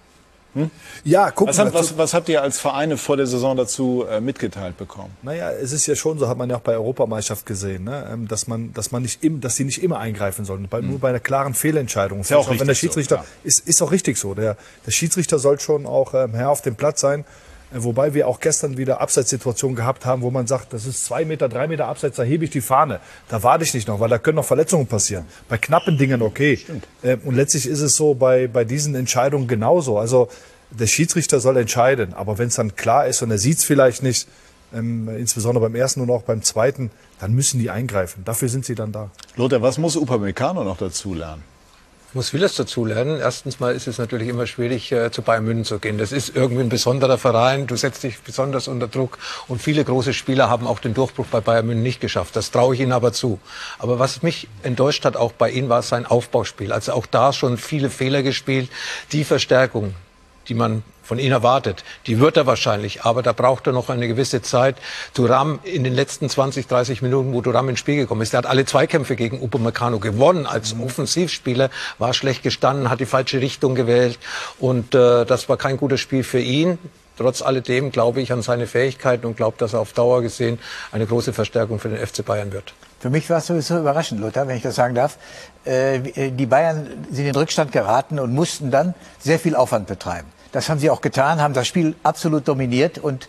Ja, gucken wir.
Was habt ihr als Vereine vor der Saison dazu mitgeteilt bekommen?
Naja, es ist ja schon so, hat man ja auch bei Europameisterschaft gesehen, ne? dass sie nicht immer eingreifen sollen, nur bei einer klaren Fehlentscheidung.
Ist ja auch
wenn der
Schiedsrichter
so, ist auch richtig so. Der Schiedsrichter soll schon auch Herr auf dem Platz sein. Wobei wir auch gestern wieder Abseitssituationen gehabt haben, wo man sagt, das ist 2 Meter, 3 Meter Abseits, da hebe ich die Fahne. Da warte ich nicht noch, weil da können noch Verletzungen passieren. Bei knappen Dingen okay. Und letztlich ist es so bei diesen Entscheidungen genauso. Also der Schiedsrichter soll entscheiden. Aber wenn es dann klar ist und er sieht es vielleicht nicht, insbesondere beim ersten und auch beim zweiten, dann müssen die eingreifen. Dafür sind sie dann da.
Lothar, was muss Upamecano noch dazu lernen?
Ich muss vieles dazu lernen. Erstens mal ist es natürlich immer schwierig, zu Bayern München zu gehen. Das ist irgendwie ein besonderer Verein. Du setzt dich besonders unter Druck. Und viele große Spieler haben auch den Durchbruch bei Bayern München nicht geschafft. Das traue ich ihnen aber zu. Aber was mich enttäuscht hat, auch bei ihnen, war sein Aufbauspiel. Also auch da schon viele Fehler gespielt. Die Verstärkung, die man von ihm erwartet, die wird er wahrscheinlich, aber da braucht er noch eine gewisse Zeit. Thuram in den letzten 20, 30 Minuten, wo Thuram ins Spiel gekommen ist, der hat alle Zweikämpfe gegen Upamecano gewonnen als Offensivspieler, war schlecht gestanden, hat die falsche Richtung gewählt und das war kein gutes Spiel für ihn. Trotz alledem glaube ich an seine Fähigkeiten und glaube, dass er auf Dauer gesehen eine große Verstärkung für den FC Bayern wird.
Für mich war es sowieso überraschend, Lothar, wenn ich das sagen darf. Die Bayern sind in Rückstand geraten und mussten dann sehr viel Aufwand betreiben. Das haben sie auch getan, haben das Spiel absolut dominiert und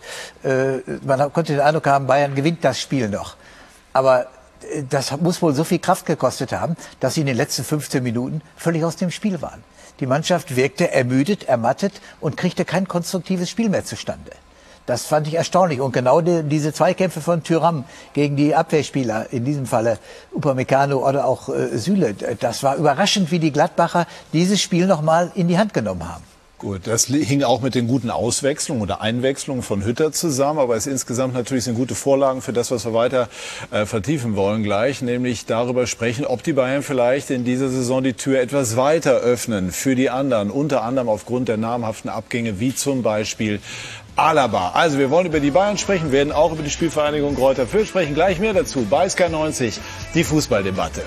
man konnte den Eindruck haben, Bayern gewinnt das Spiel noch. Aber das muss wohl so viel Kraft gekostet haben, dass sie in den letzten 15 Minuten völlig aus dem Spiel waren. Die Mannschaft wirkte ermüdet, ermattet und kriegte kein konstruktives Spiel mehr zustande. Das fand ich erstaunlich. Und genau diese Zweikämpfe von Thuram gegen die Abwehrspieler, in diesem Falle Upamecano oder auch Süle, das war überraschend, wie die Gladbacher dieses Spiel nochmal in die Hand genommen haben.
Gut, das hing auch mit den guten Auswechslungen oder Einwechslungen von Hütter zusammen, aber es insgesamt natürlich sind gute Vorlagen für das, was wir weiter vertiefen wollen gleich, nämlich darüber sprechen, ob die Bayern vielleicht in dieser Saison die Tür etwas weiter öffnen für die anderen, unter anderem aufgrund der namhaften Abgänge, wie zum Beispiel Alaba. Also wir wollen über die Bayern sprechen, werden auch über die Spielvereinigung Greuther Fürth sprechen, gleich mehr dazu bei Sky90, die Fußballdebatte.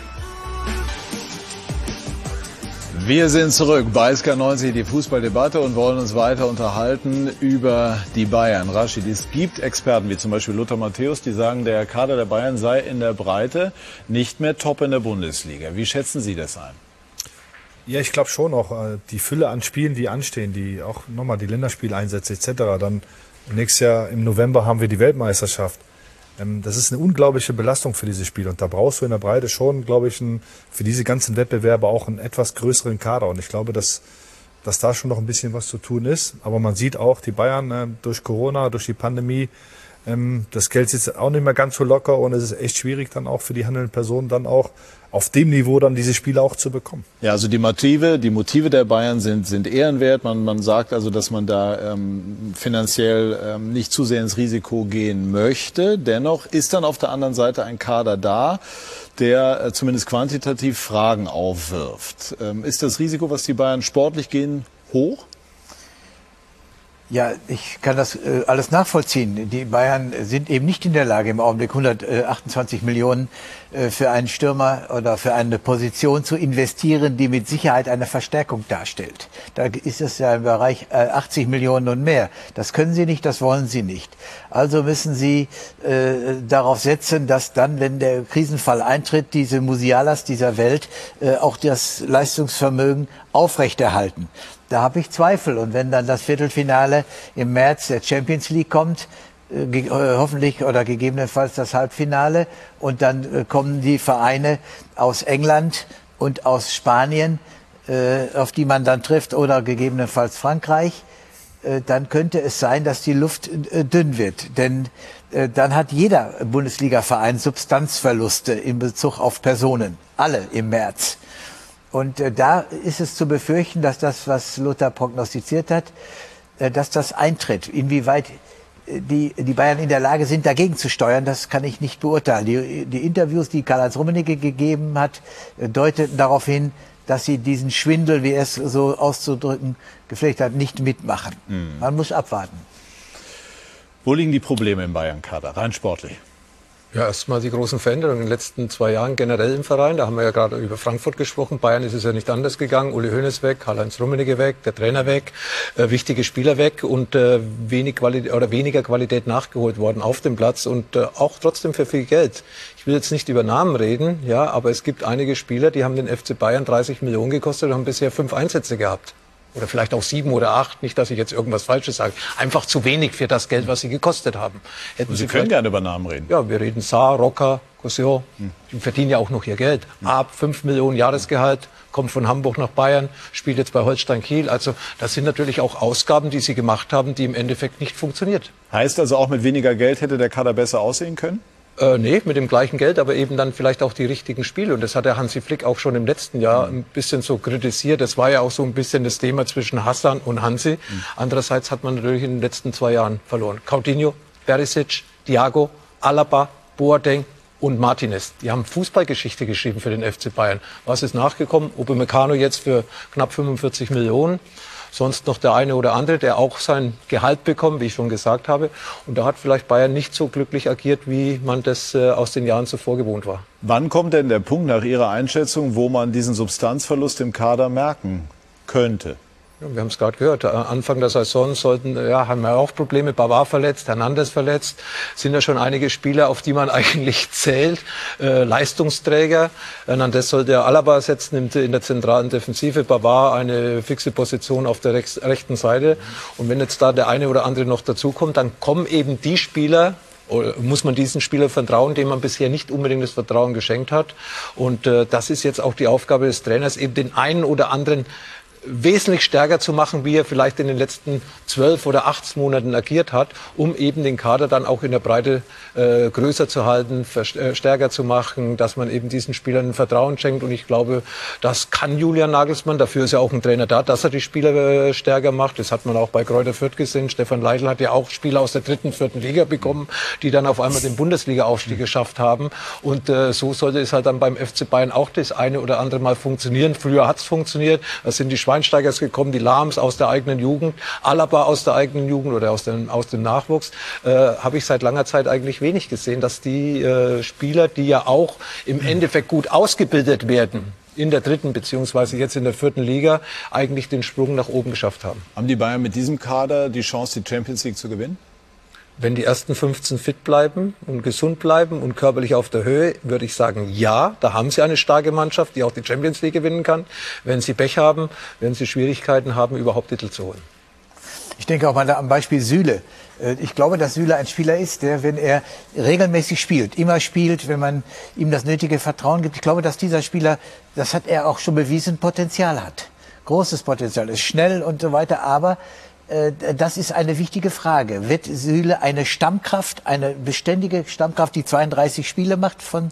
Wir sind zurück bei Sky90, die Fußballdebatte und wollen uns weiter unterhalten über die Bayern. Rashid, es gibt Experten wie zum Beispiel Lothar Matthäus, die sagen, der Kader der Bayern sei in der Breite nicht mehr top in der Bundesliga. Wie schätzen Sie das ein?
Ja, ich glaube schon auch, die Fülle an Spielen, die anstehen, die auch nochmal die Länderspieleinsätze etc. Dann nächstes Jahr im November haben wir die Weltmeisterschaft. Das ist eine unglaubliche Belastung für dieses Spiel und da brauchst du in der Breite schon, glaube ich, für diese ganzen Wettbewerbe auch einen etwas größeren Kader und ich glaube, dass da schon noch ein bisschen was zu tun ist, aber man sieht auch, die Bayern durch Corona, durch die Pandemie, das Geld sitzt auch nicht mehr ganz so locker und es ist echt schwierig dann auch für die handelnden Personen dann auch auf dem Niveau dann diese Spiele auch zu bekommen.
Ja, also die Motive der Bayern sind ehrenwert. Man sagt also, dass man da finanziell nicht zu sehr ins Risiko gehen möchte. Dennoch ist dann auf der anderen Seite ein Kader da, der zumindest quantitativ Fragen aufwirft. Ist das Risiko, was die Bayern sportlich gehen, hoch?
Ja, ich kann das alles nachvollziehen. Die Bayern sind eben nicht in der Lage, im Augenblick 128 Millionen für einen Stürmer oder für eine Position zu investieren, die mit Sicherheit eine Verstärkung darstellt. Da ist es ja im Bereich 80 Millionen und mehr. Das können sie nicht, das wollen sie nicht. Also müssen sie darauf setzen, dass dann, wenn der Krisenfall eintritt, diese Musialas dieser Welt auch das Leistungsvermögen aufrechterhalten. Da habe ich Zweifel. Und wenn dann das Viertelfinale im März der Champions League kommt, hoffentlich oder gegebenenfalls das Halbfinale, und dann kommen die Vereine aus England und aus Spanien, auf die man dann trifft, oder gegebenenfalls Frankreich, dann könnte es sein, dass die Luft dünn wird. Denn dann hat jeder Bundesliga-Verein Substanzverluste in Bezug auf Personen. Alle im März. Und da ist es zu befürchten, dass das, was Lothar prognostiziert hat, dass das eintritt. Inwieweit die Bayern in der Lage sind, dagegen zu steuern, das kann ich nicht beurteilen. Die Interviews, die Karl-Heinz Rummenigge gegeben hat, deuteten darauf hin, dass sie diesen Schwindel, wie er es so auszudrücken gepflegt hat, nicht mitmachen. Man muss abwarten.
Wo liegen die Probleme im Bayern-Kader, rein sportlich?
Ja, erstmal die großen Veränderungen in den letzten 2 Jahren generell im Verein. Da haben wir ja gerade über Frankfurt gesprochen. Bayern ist es ja nicht anders gegangen. Uli Hoeneß weg, Karl-Heinz Rummenigge weg, der Trainer weg, wichtige Spieler weg und weniger Qualität nachgeholt worden auf dem Platz und auch trotzdem für viel Geld. Ich will jetzt nicht über Namen reden, ja, aber es gibt einige Spieler, die haben den FC Bayern 30 Millionen gekostet und haben bisher 5 Einsätze gehabt. Oder vielleicht auch 7 oder 8, nicht, dass ich jetzt irgendwas Falsches sage. Einfach zu wenig für das Geld, was sie gekostet haben.
Und Sie können gerne über Namen reden.
Ja, wir reden Saar, Rocker, Cosio. Die verdienen ja auch noch ihr Geld. Ab 5 Millionen Jahresgehalt, kommt von Hamburg nach Bayern, spielt jetzt bei Holstein Kiel. Also das sind natürlich auch Ausgaben, die sie gemacht haben, die im Endeffekt nicht funktioniert.
Heißt also, auch mit weniger Geld hätte der Kader besser aussehen können?
Nee, mit dem gleichen Geld, aber eben dann vielleicht auch die richtigen Spiele. Und das hat der Hansi Flick auch schon im letzten Jahr ein bisschen so kritisiert. Das war ja auch so ein bisschen das Thema zwischen Hassan und Hansi. Andererseits hat man natürlich in den letzten 2 Jahren verloren. Coutinho, Perisic, Thiago, Alaba, Boateng und Martinez. Die haben Fußballgeschichte geschrieben für den FC Bayern. Was ist nachgekommen? Upamecano jetzt für knapp 45 Millionen. Sonst noch der eine oder andere, der auch sein Gehalt bekommt, wie ich schon gesagt habe. Und da hat vielleicht Bayern nicht so glücklich agiert, wie man das aus den Jahren zuvor gewohnt war.
Wann kommt denn der Punkt nach Ihrer Einschätzung, wo man diesen Substanzverlust im Kader merken könnte?
Ja, wir haben es gerade gehört. Anfang der Saison haben wir auch Probleme. Pavard verletzt, Hernandez verletzt. Sind ja schon einige Spieler, auf die man eigentlich zählt. Leistungsträger. Hernandez sollte ja Alaba ersetzen in der zentralen Defensive. Pavard eine fixe Position auf der rechten Seite. Und wenn jetzt da der eine oder andere noch dazukommt, dann kommen eben die Spieler, oder muss man diesen Spieler vertrauen, dem man bisher nicht unbedingt das Vertrauen geschenkt hat. Und das ist jetzt auch die Aufgabe des Trainers, eben den einen oder anderen wesentlich stärker zu machen, wie er vielleicht in den letzten 12 oder 18 Monaten agiert hat, um eben den Kader dann auch in der Breite größer zu halten, stärker zu machen, dass man eben diesen Spielern Vertrauen schenkt. Und ich glaube, das kann Julian Nagelsmann. Dafür ist ja auch ein Trainer da, dass er die Spieler stärker macht. Das hat man auch bei Greuther Fürth gesehen. Stefan Leitl hat ja auch Spieler aus der 3., 4. Liga bekommen, die dann auf einmal den Bundesliga-Aufstieg geschafft haben. Und so sollte es halt dann beim FC Bayern auch das eine oder andere Mal funktionieren. Früher hat es funktioniert. Das sind die Schweinsteigers gekommen, die Lahms aus der eigenen Jugend, Alaba aus der eigenen Jugend oder aus dem Nachwuchs. Habe ich seit langer Zeit eigentlich wenig gesehen, dass die Spieler, die ja auch im Endeffekt gut ausgebildet werden, in der 3. beziehungsweise jetzt in der 4. Liga, eigentlich den Sprung nach oben geschafft haben.
Haben die Bayern mit diesem Kader die Chance, die Champions League zu gewinnen?
Wenn die ersten 15 fit bleiben und gesund bleiben und körperlich auf der Höhe, würde ich sagen, ja, da haben sie eine starke Mannschaft, die auch die Champions League gewinnen kann. Wenn sie Pech haben, werden sie Schwierigkeiten haben, überhaupt Titel zu holen.
Ich denke auch mal am Beispiel Süle. Ich glaube, dass Süle ein Spieler ist, der, wenn er regelmäßig spielt, immer spielt, wenn man ihm das nötige Vertrauen gibt. Ich glaube, dass dieser Spieler, das hat er auch schon bewiesen, Potenzial hat. Großes Potenzial, ist schnell und so weiter, aber das ist eine wichtige Frage. Wird Süle eine Stammkraft, eine beständige Stammkraft, die 32 Spiele macht von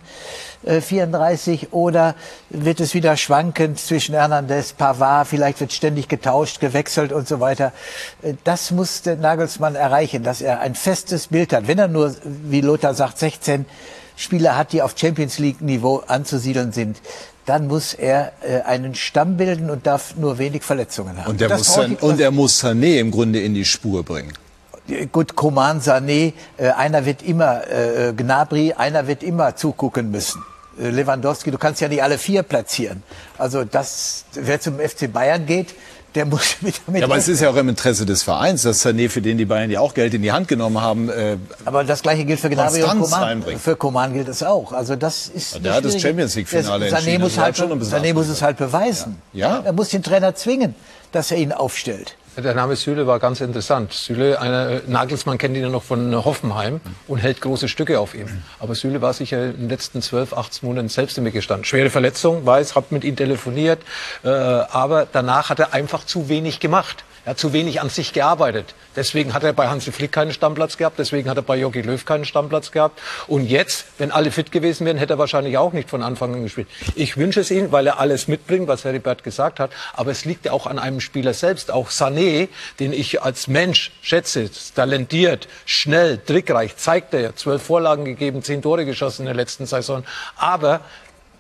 34, oder wird es wieder schwankend zwischen Hernandez, Pavard, vielleicht wird ständig getauscht, gewechselt und so weiter. Das muss der Nagelsmann erreichen, dass er ein festes Bild hat. Wenn er nur, wie Lothar sagt, 16 Spieler hat, die auf Champions League Niveau anzusiedeln sind, dann muss er einen Stamm bilden und darf nur wenig Verletzungen haben.
Und er muss Sané im Grunde in die Spur bringen.
Gut, Coman, Sané, einer wird immer, Gnabry, einer wird immer zugucken müssen. Lewandowski, du kannst ja nicht alle 4 platzieren. Also wer zum FC Bayern geht, der muss mit
ja, aber es ist ja auch im Interesse des Vereins, dass Sané, für den die Bayern ja auch Geld in die Hand genommen haben,
aber das Gleiche gilt für Gnabry und Coman.
Reinbringt.
Für Coman gilt es auch. Also das ist
der hat das Champions League Finale entschieden.
Sané muss es halt beweisen.
Ja.
Er muss den Trainer zwingen, dass er ihn aufstellt.
Der Name Süle war ganz interessant. Süle, Nagelsmann kennt ihn ja noch von Hoffenheim und hält große Stücke auf ihm. Aber Süle war sicher in den letzten 12, 18 Monaten selbst im Weg gestanden. Schwere Verletzung, hab mit ihm telefoniert. Aber danach hat er einfach zu wenig gemacht. Er hat zu wenig an sich gearbeitet. Deswegen hat er bei Hansi Flick keinen Stammplatz gehabt. Deswegen hat er bei Jogi Löw keinen Stammplatz gehabt. Und jetzt, wenn alle fit gewesen wären, hätte er wahrscheinlich auch nicht von Anfang an gespielt. Ich wünsche es ihm, weil er alles mitbringt, was Heribert gesagt hat. Aber es liegt ja auch an einem Spieler selbst. Auch Sané, den ich als Mensch schätze, talentiert, schnell, trickreich, zeigt er ja. 12 Vorlagen gegeben, 10 Tore geschossen in der letzten Saison. Aber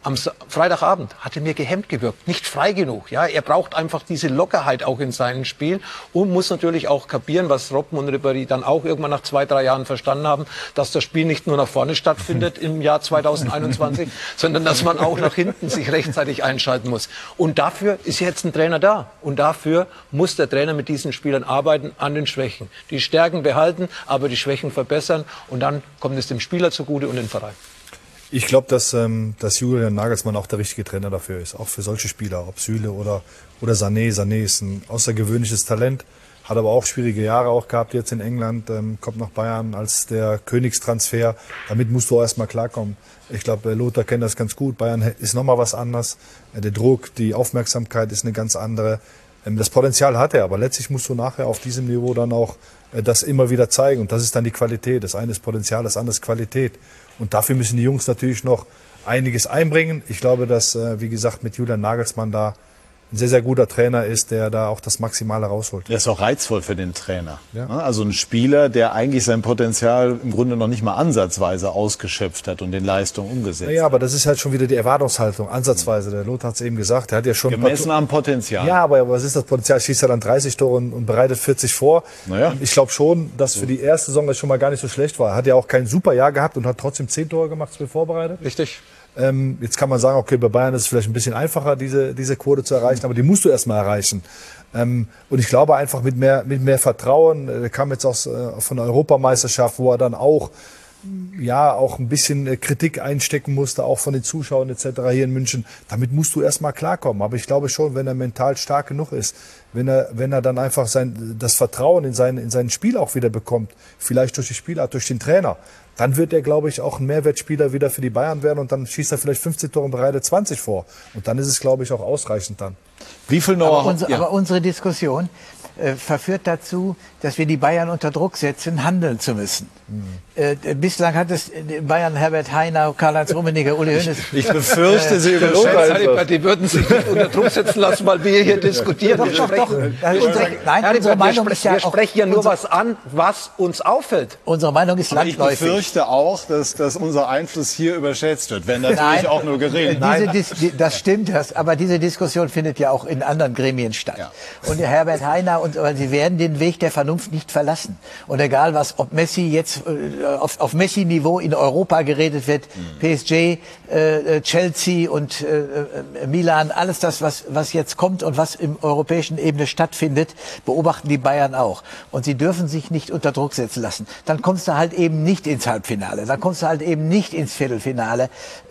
am Freitagabend hat er mir gehemmt gewirkt, nicht frei genug. Ja, er braucht einfach diese Lockerheit auch in seinem Spiel und muss natürlich auch kapieren, was Robben und Ribéry dann auch irgendwann nach 2-3 Jahren verstanden haben, dass das Spiel nicht nur nach vorne stattfindet im Jahr 2021, sondern dass man auch nach hinten sich rechtzeitig einschalten muss. Und dafür ist jetzt ein Trainer da. Und dafür muss der Trainer mit diesen Spielern arbeiten an den Schwächen. Die Stärken behalten, aber die Schwächen verbessern. Und dann kommt es dem Spieler zugute und dem Verein.
Ich glaube, dass Julian Nagelsmann auch der richtige Trainer dafür ist. Auch für solche Spieler, ob Süle oder Sané. Sané ist ein außergewöhnliches Talent, hat aber auch schwierige Jahre auch gehabt jetzt in England, kommt nach Bayern als der Königstransfer. Damit musst du auch erstmal klarkommen. Ich glaube, Lothar kennt das ganz gut. Bayern ist nochmal was anderes. Der Druck, die Aufmerksamkeit ist eine ganz andere. Das Potenzial hat er, aber letztlich musst du nachher auf diesem Niveau dann auch das immer wieder zeigen. Und das ist dann die Qualität. Das eine ist Potenzial, das andere ist Qualität. Und dafür müssen die Jungs natürlich noch einiges einbringen. Ich glaube, dass, wie gesagt, mit Julian Nagelsmann da ein sehr, sehr guter Trainer ist, der da auch das Maximale rausholt.
Der ist auch reizvoll für den Trainer.
Ja.
Also ein Spieler, der eigentlich sein Potenzial im Grunde noch nicht mal ansatzweise ausgeschöpft hat und in Leistung umgesetzt hat.
Ja, aber das ist halt schon wieder die Erwartungshaltung, ansatzweise. Der Lothar hat es eben gesagt, er hat ja schon...
Gemessen am Potenzial.
Ja, aber was ist das Potenzial? Schießt er dann 30 Tore und bereitet 40 vor?
Naja.
Ich glaube schon, dass für die erste Saison das schon mal gar nicht so schlecht war. Er hat ja auch kein super Jahr gehabt und hat trotzdem 10 Tore gemacht, 12 vorbereitet.
Richtig.
Jetzt kann man sagen, okay, bei Bayern ist es vielleicht ein bisschen einfacher, diese Quote zu erreichen, aber die musst du erstmal erreichen. Und ich glaube einfach mit mehr Vertrauen, der kam jetzt auch von der Europameisterschaft, wo er dann auch ein bisschen Kritik einstecken musste, auch von den Zuschauern etc. hier in München. Damit musst du erstmal klarkommen. Aber ich glaube schon, wenn er mental stark genug ist, wenn er dann einfach das Vertrauen in sein Spiel auch wieder bekommt, vielleicht durch die Spielart, durch den Trainer, dann wird er, glaube ich, auch ein Mehrwertspieler wieder für die Bayern werden und dann schießt er vielleicht 15 Tore und bereitet 20 vor. Und dann ist es, glaube ich, auch ausreichend dann.
Wie viel noch?
Aber unsere Diskussion verführt dazu, dass wir die Bayern unter Druck setzen, handeln zu müssen. Bislang hat es Bayern, Herbert Hainer, Karl-Heinz Rummenigge, Uli Hoeneß.
Ich befürchte, Sie überschätzen.
Die würden sich nicht unter Druck setzen lassen, weil wir hier diskutieren.
Unsere Meinung ist ja
wir sprechen ja nur was an, was uns auffällt.
Unsere Meinung ist landläufig.
Ich befürchte auch, dass unser Einfluss hier überschätzt wird, wenn natürlich auch nur gering.
Das stimmt, aber diese Diskussion findet ja auch in anderen Gremien statt. Ja. Und der Herbert Hainer sie werden den Weg der Vernunft nicht verlassen. Und egal was, ob Messi jetzt auf Messi-Niveau in Europa geredet wird, PSG, Chelsea und Milan, alles das, was jetzt kommt und was im europäischen Ebene stattfindet, beobachten die Bayern auch. Und sie dürfen sich nicht unter Druck setzen lassen. Dann kommst du halt eben nicht ins Halbfinale, dann kommst du halt eben nicht ins Viertelfinale.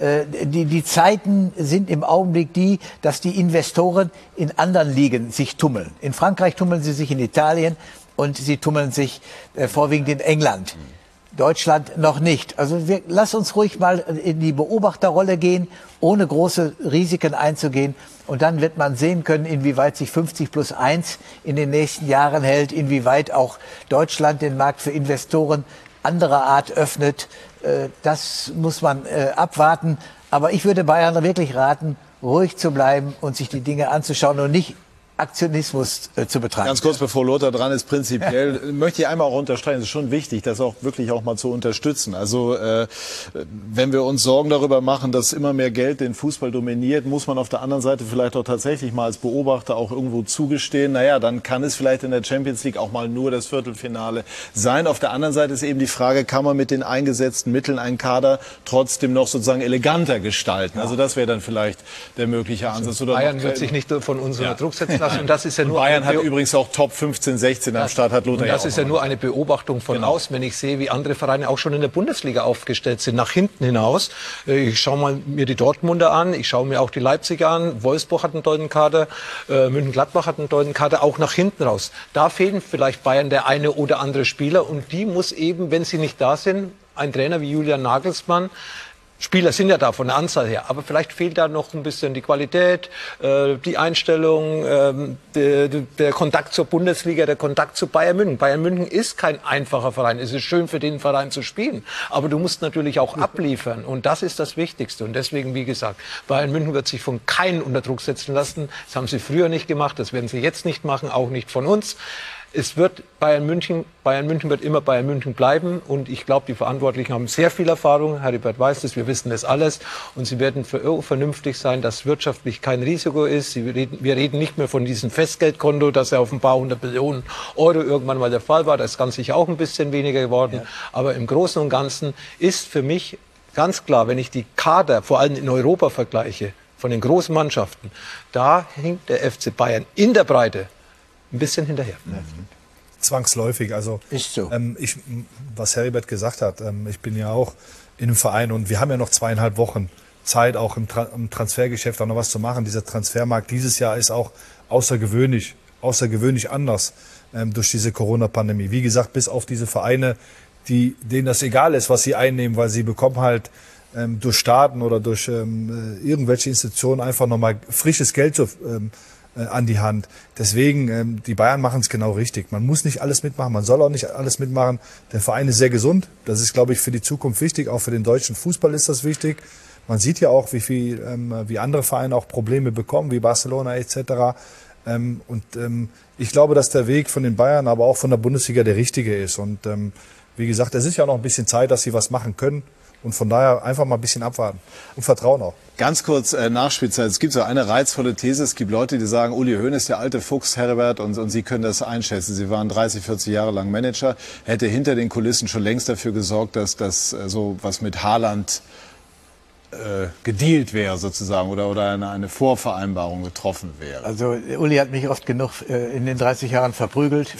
Die Zeiten sind im Augenblick die, dass die Investoren in anderen Ligen sich tummeln. In Frankreich tummeln sie sich, in Italien, und sie tummeln sich vorwiegend in England. Deutschland noch nicht. Also lass uns ruhig mal in die Beobachterrolle gehen, ohne große Risiken einzugehen. Und dann wird man sehen können, inwieweit sich 50+1 in den nächsten Jahren hält, inwieweit auch Deutschland den Markt für Investoren anderer Art öffnet. Das muss man abwarten. Aber ich würde Bayern wirklich raten, ruhig zu bleiben und sich die Dinge anzuschauen und nicht Aktionismus zu betreiben.
Ganz kurz, bevor Lothar dran ist, prinzipiell möchte ich einmal auch unterstreichen, es ist schon wichtig, das auch wirklich auch mal zu unterstützen. Also wenn wir uns Sorgen darüber machen, dass immer mehr Geld den Fußball dominiert, muss man auf der anderen Seite vielleicht auch tatsächlich mal als Beobachter auch irgendwo zugestehen, naja, dann kann es vielleicht in der Champions League auch mal nur das Viertelfinale sein. Auf der anderen Seite ist eben die Frage, kann man mit den eingesetzten Mitteln einen Kader trotzdem noch sozusagen eleganter gestalten? Ja. Also das wäre dann vielleicht der mögliche Ansatz. Oder
Bayern wird sich nicht von uns unter Druck setzen lassen. Und das ist ja nur
Bayern hat übrigens auch Top 15, 16 am Start, hat Lothar ja auch.
Das ist ja nur eine Beobachtung von außen, wenn ich sehe, wie andere Vereine auch schon in der Bundesliga aufgestellt sind, nach hinten hinaus. Ich schaue mir die Dortmunder an, ich schaue mir auch die Leipziger an, Wolfsburg hat einen tollen Kader, Mönchengladbach hat einen tollen Kader, auch nach hinten raus. Da fehlen vielleicht Bayern der eine oder andere Spieler und die muss eben, wenn sie nicht da sind, ein Trainer wie Julian Nagelsmann, Spieler sind ja da von der Anzahl her, aber vielleicht fehlt da noch ein bisschen die Qualität, die Einstellung, der Kontakt zur Bundesliga, der Kontakt zu Bayern München. Bayern München ist kein einfacher Verein. Es ist schön für den Verein zu spielen, aber du musst natürlich auch abliefern und das ist das Wichtigste. Und deswegen, wie gesagt, Bayern München wird sich von keinem unter Druck setzen lassen. Das haben sie früher nicht gemacht, das werden sie jetzt nicht machen, auch nicht von uns. Es wird Bayern München wird immer Bayern München bleiben und ich glaube, die Verantwortlichen haben sehr viel Erfahrung. Heribert weiß das, wir wissen das alles und sie werden vernünftig sein, dass wirtschaftlich kein Risiko ist. Wir reden nicht mehr von diesem Festgeldkonto, das ja auf ein paar 100 Millionen Euro irgendwann mal der Fall war. Das ist ganz sicher auch ein bisschen weniger geworden. Ja. Aber im Großen und Ganzen ist für mich ganz klar, wenn ich die Kader vor allem in Europa vergleiche, von den großen Mannschaften, da hinkt der FC Bayern in der Breite ein bisschen hinterher.
Zwangsläufig. Also
ist so.
Was Heribert gesagt hat, ich bin ja auch in einem Verein und wir haben ja noch 2,5 Wochen Zeit, auch im Transfergeschäft auch noch was zu machen. Dieser Transfermarkt dieses Jahr ist auch außergewöhnlich anders durch diese Corona-Pandemie. Wie gesagt, bis auf diese Vereine, denen das egal ist, was sie einnehmen, weil sie bekommen halt durch Staaten oder durch irgendwelche Institutionen einfach nochmal frisches Geld an die Hand. Deswegen, die Bayern machen es genau richtig. Man muss nicht alles mitmachen, man soll auch nicht alles mitmachen. Der Verein ist sehr gesund. Das ist, glaube ich, für die Zukunft wichtig. Auch für den deutschen Fußball ist das wichtig. Man sieht ja auch, wie andere Vereine auch Probleme bekommen, wie Barcelona etc. Ich glaube, dass der Weg von den Bayern, aber auch von der Bundesliga der richtige ist. Und wie gesagt, es ist ja noch ein bisschen Zeit, dass sie was machen können. Und von daher einfach mal ein bisschen abwarten und Vertrauen auch.
Ganz kurz Nachspielzeit. Es gibt so eine reizvolle These. Es gibt Leute, die sagen, Uli Hoeneß, der alte Fuchs, Heribert, und Sie können das einschätzen. Sie waren 30, 40 Jahre lang Manager. Hätte hinter den Kulissen schon längst dafür gesorgt, dass das so was mit Haaland gedealt wäre sozusagen oder eine Vorvereinbarung getroffen wäre.
Also Uli hat mich oft genug in den 30 Jahren verprügelt.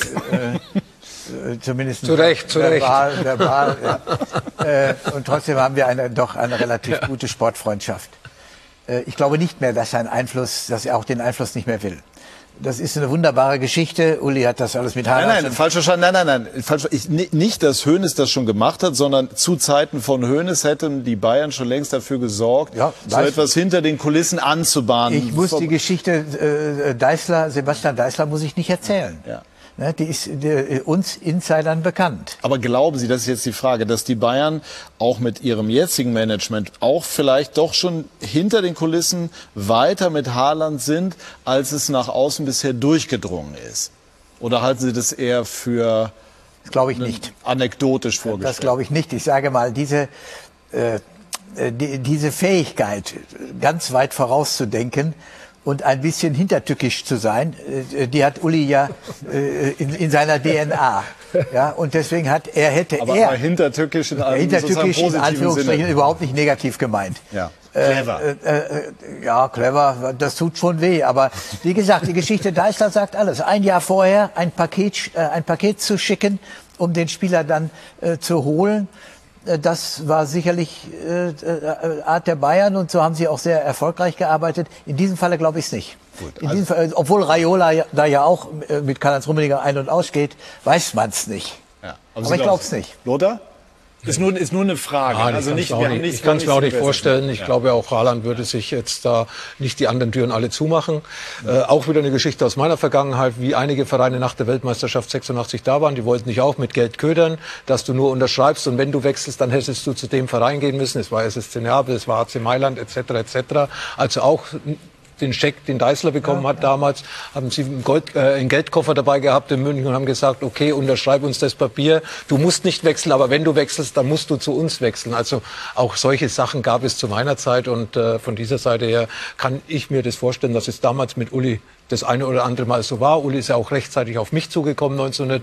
Zumindest
zu Recht.
Verbal, ja. Und trotzdem haben wir doch eine relativ gute Sportfreundschaft. Ich glaube nicht mehr, dass er auch den Einfluss nicht mehr will. Das ist eine wunderbare Geschichte. Uli hat das alles mit Haaland.
Nein, falsch verstanden. Nein. Nicht, dass Hoeneß das schon gemacht hat, sondern zu Zeiten von Hoeneß hätten die Bayern schon längst dafür gesorgt, so etwas hinter den Kulissen anzubahnen.
Ich muss die Geschichte Sebastian Deißler muss ich nicht erzählen. Ja. Die ist uns Insidern bekannt.
Aber glauben Sie, das ist jetzt die Frage, dass die Bayern auch mit ihrem jetzigen Management auch vielleicht doch schon hinter den Kulissen weiter mit Haaland sind, als es nach außen bisher durchgedrungen ist? Oder halten Sie das eher für
das glaube ich nicht.
Anekdotisch vorgestellt?
Das glaube ich nicht. Ich sage mal, diese Fähigkeit, ganz weit vorauszudenken, und ein bisschen hintertückisch zu sein, die hat Uli ja in seiner DNA. Ja, und deswegen
Aber hintertückisch in
Anführungsstrichen überhaupt nicht negativ gemeint.
Ja. Clever.
Ja, clever, das tut schon weh. Aber wie gesagt, die Geschichte Deißler sagt alles. Ein Jahr vorher ein Paket zu schicken, um den Spieler dann zu holen. Das war sicherlich Art der Bayern und so haben sie auch sehr erfolgreich gearbeitet. In diesem Falle glaube ich es nicht. Gut, obwohl Raiola da ja auch mit Karl-Heinz Rummenigge ein- und ausgeht, weiß man es nicht. Ja, aber ich glaube es nicht.
Lothar? Ist nur eine Frage.
Ich kann es mir auch nicht vorstellen. Ich glaube, auch Haaland würde sich jetzt da nicht die anderen Türen alle zumachen. Auch wieder eine Geschichte aus meiner Vergangenheit, wie einige Vereine nach der Weltmeisterschaft 86 da waren. Die wollten dich auch mit Geld ködern, dass du nur unterschreibst und wenn du wechselst, dann hättest du zu dem Verein gehen müssen. Es war SSC Neapel, es war AC Mailand etc. Also auch den Scheck, den Deißler bekommen hat damals, haben sie einen Geldkoffer dabei gehabt in München und haben gesagt, okay, unterschreib uns das Papier. Du musst nicht wechseln, aber wenn du wechselst, dann musst du zu uns wechseln. Also auch solche Sachen gab es zu meiner Zeit und von dieser Seite her kann ich mir das vorstellen, dass es damals mit Uli das eine oder andere Mal so war. Uli ist ja auch rechtzeitig auf mich zugekommen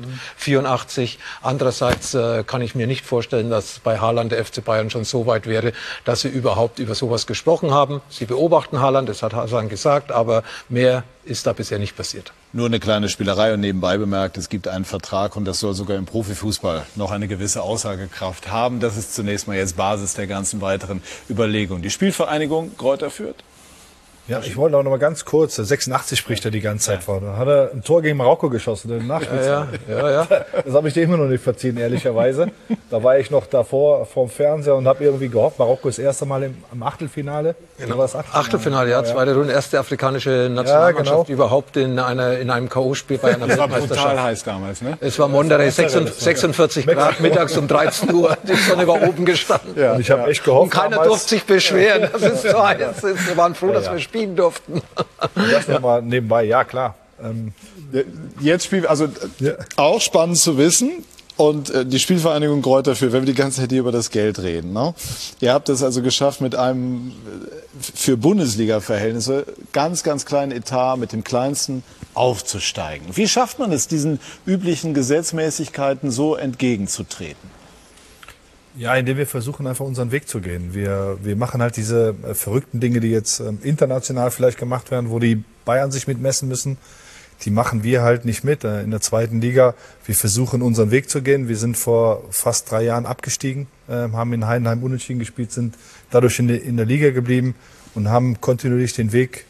1984. Andererseits kann ich mir nicht vorstellen, dass bei Haaland der FC Bayern schon so weit wäre, dass sie überhaupt über sowas gesprochen haben. Sie beobachten Haaland, das hat Hasan gesagt, aber mehr ist da bisher nicht passiert.
Nur eine kleine Spielerei und nebenbei bemerkt, es gibt einen Vertrag und das soll sogar im Profifußball noch eine gewisse Aussagekraft haben. Das ist zunächst mal jetzt Basis der ganzen weiteren Überlegungen. Die Spielvereinigung Greuther Fürth.
Ja, ich wollte auch noch mal ganz kurz, 86 spricht er die ganze Zeit vor. Da hat er ein Tor gegen Marokko geschossen, in der Nachspielzeit. Ja. Das habe ich dir immer noch nicht verziehen, ehrlicherweise. Da war ich noch davor vorm Fernseher und habe irgendwie gehofft, Marokko ist das erste Mal im Achtelfinale.
Genau. Achtelfinale, ja, zweite Runde, erste afrikanische Nationalmannschaft überhaupt in einem K.O.-Spiel bei einer Weltmeisterschaft.
Das war brutal heiß damals, ne?
Es war Monterey, 46 Grad, mittags um 13 Uhr, die Sonne war oben gestanden.
Ja, und ich habe echt gehofft.
Und keiner durfte sich beschweren, das ist so heiß. Wir waren froh, dass wir spielen durften.
Das nochmal nebenbei, ja klar.
Jetzt spielen wir, also auch spannend zu wissen. Und die Spielvereinigung Greuther Fürth, wenn wir die ganze Zeit hier über das Geld reden, ne? Ihr habt es also geschafft, mit einem für Bundesliga-Verhältnisse ganz, ganz kleinen Etat, mit dem kleinsten aufzusteigen. Wie schafft man es, diesen üblichen Gesetzmäßigkeiten so entgegenzutreten?
Ja, indem wir versuchen, einfach unseren Weg zu gehen. Wir machen halt diese verrückten Dinge, die jetzt international vielleicht gemacht werden, wo die Bayern sich mitmessen müssen. Die machen wir halt nicht mit in der zweiten Liga. Wir versuchen, unseren Weg zu gehen. Wir sind vor fast 3 Jahren abgestiegen, haben in Heidenheim unentschieden gespielt, sind dadurch in der Liga geblieben und haben kontinuierlich den Weg,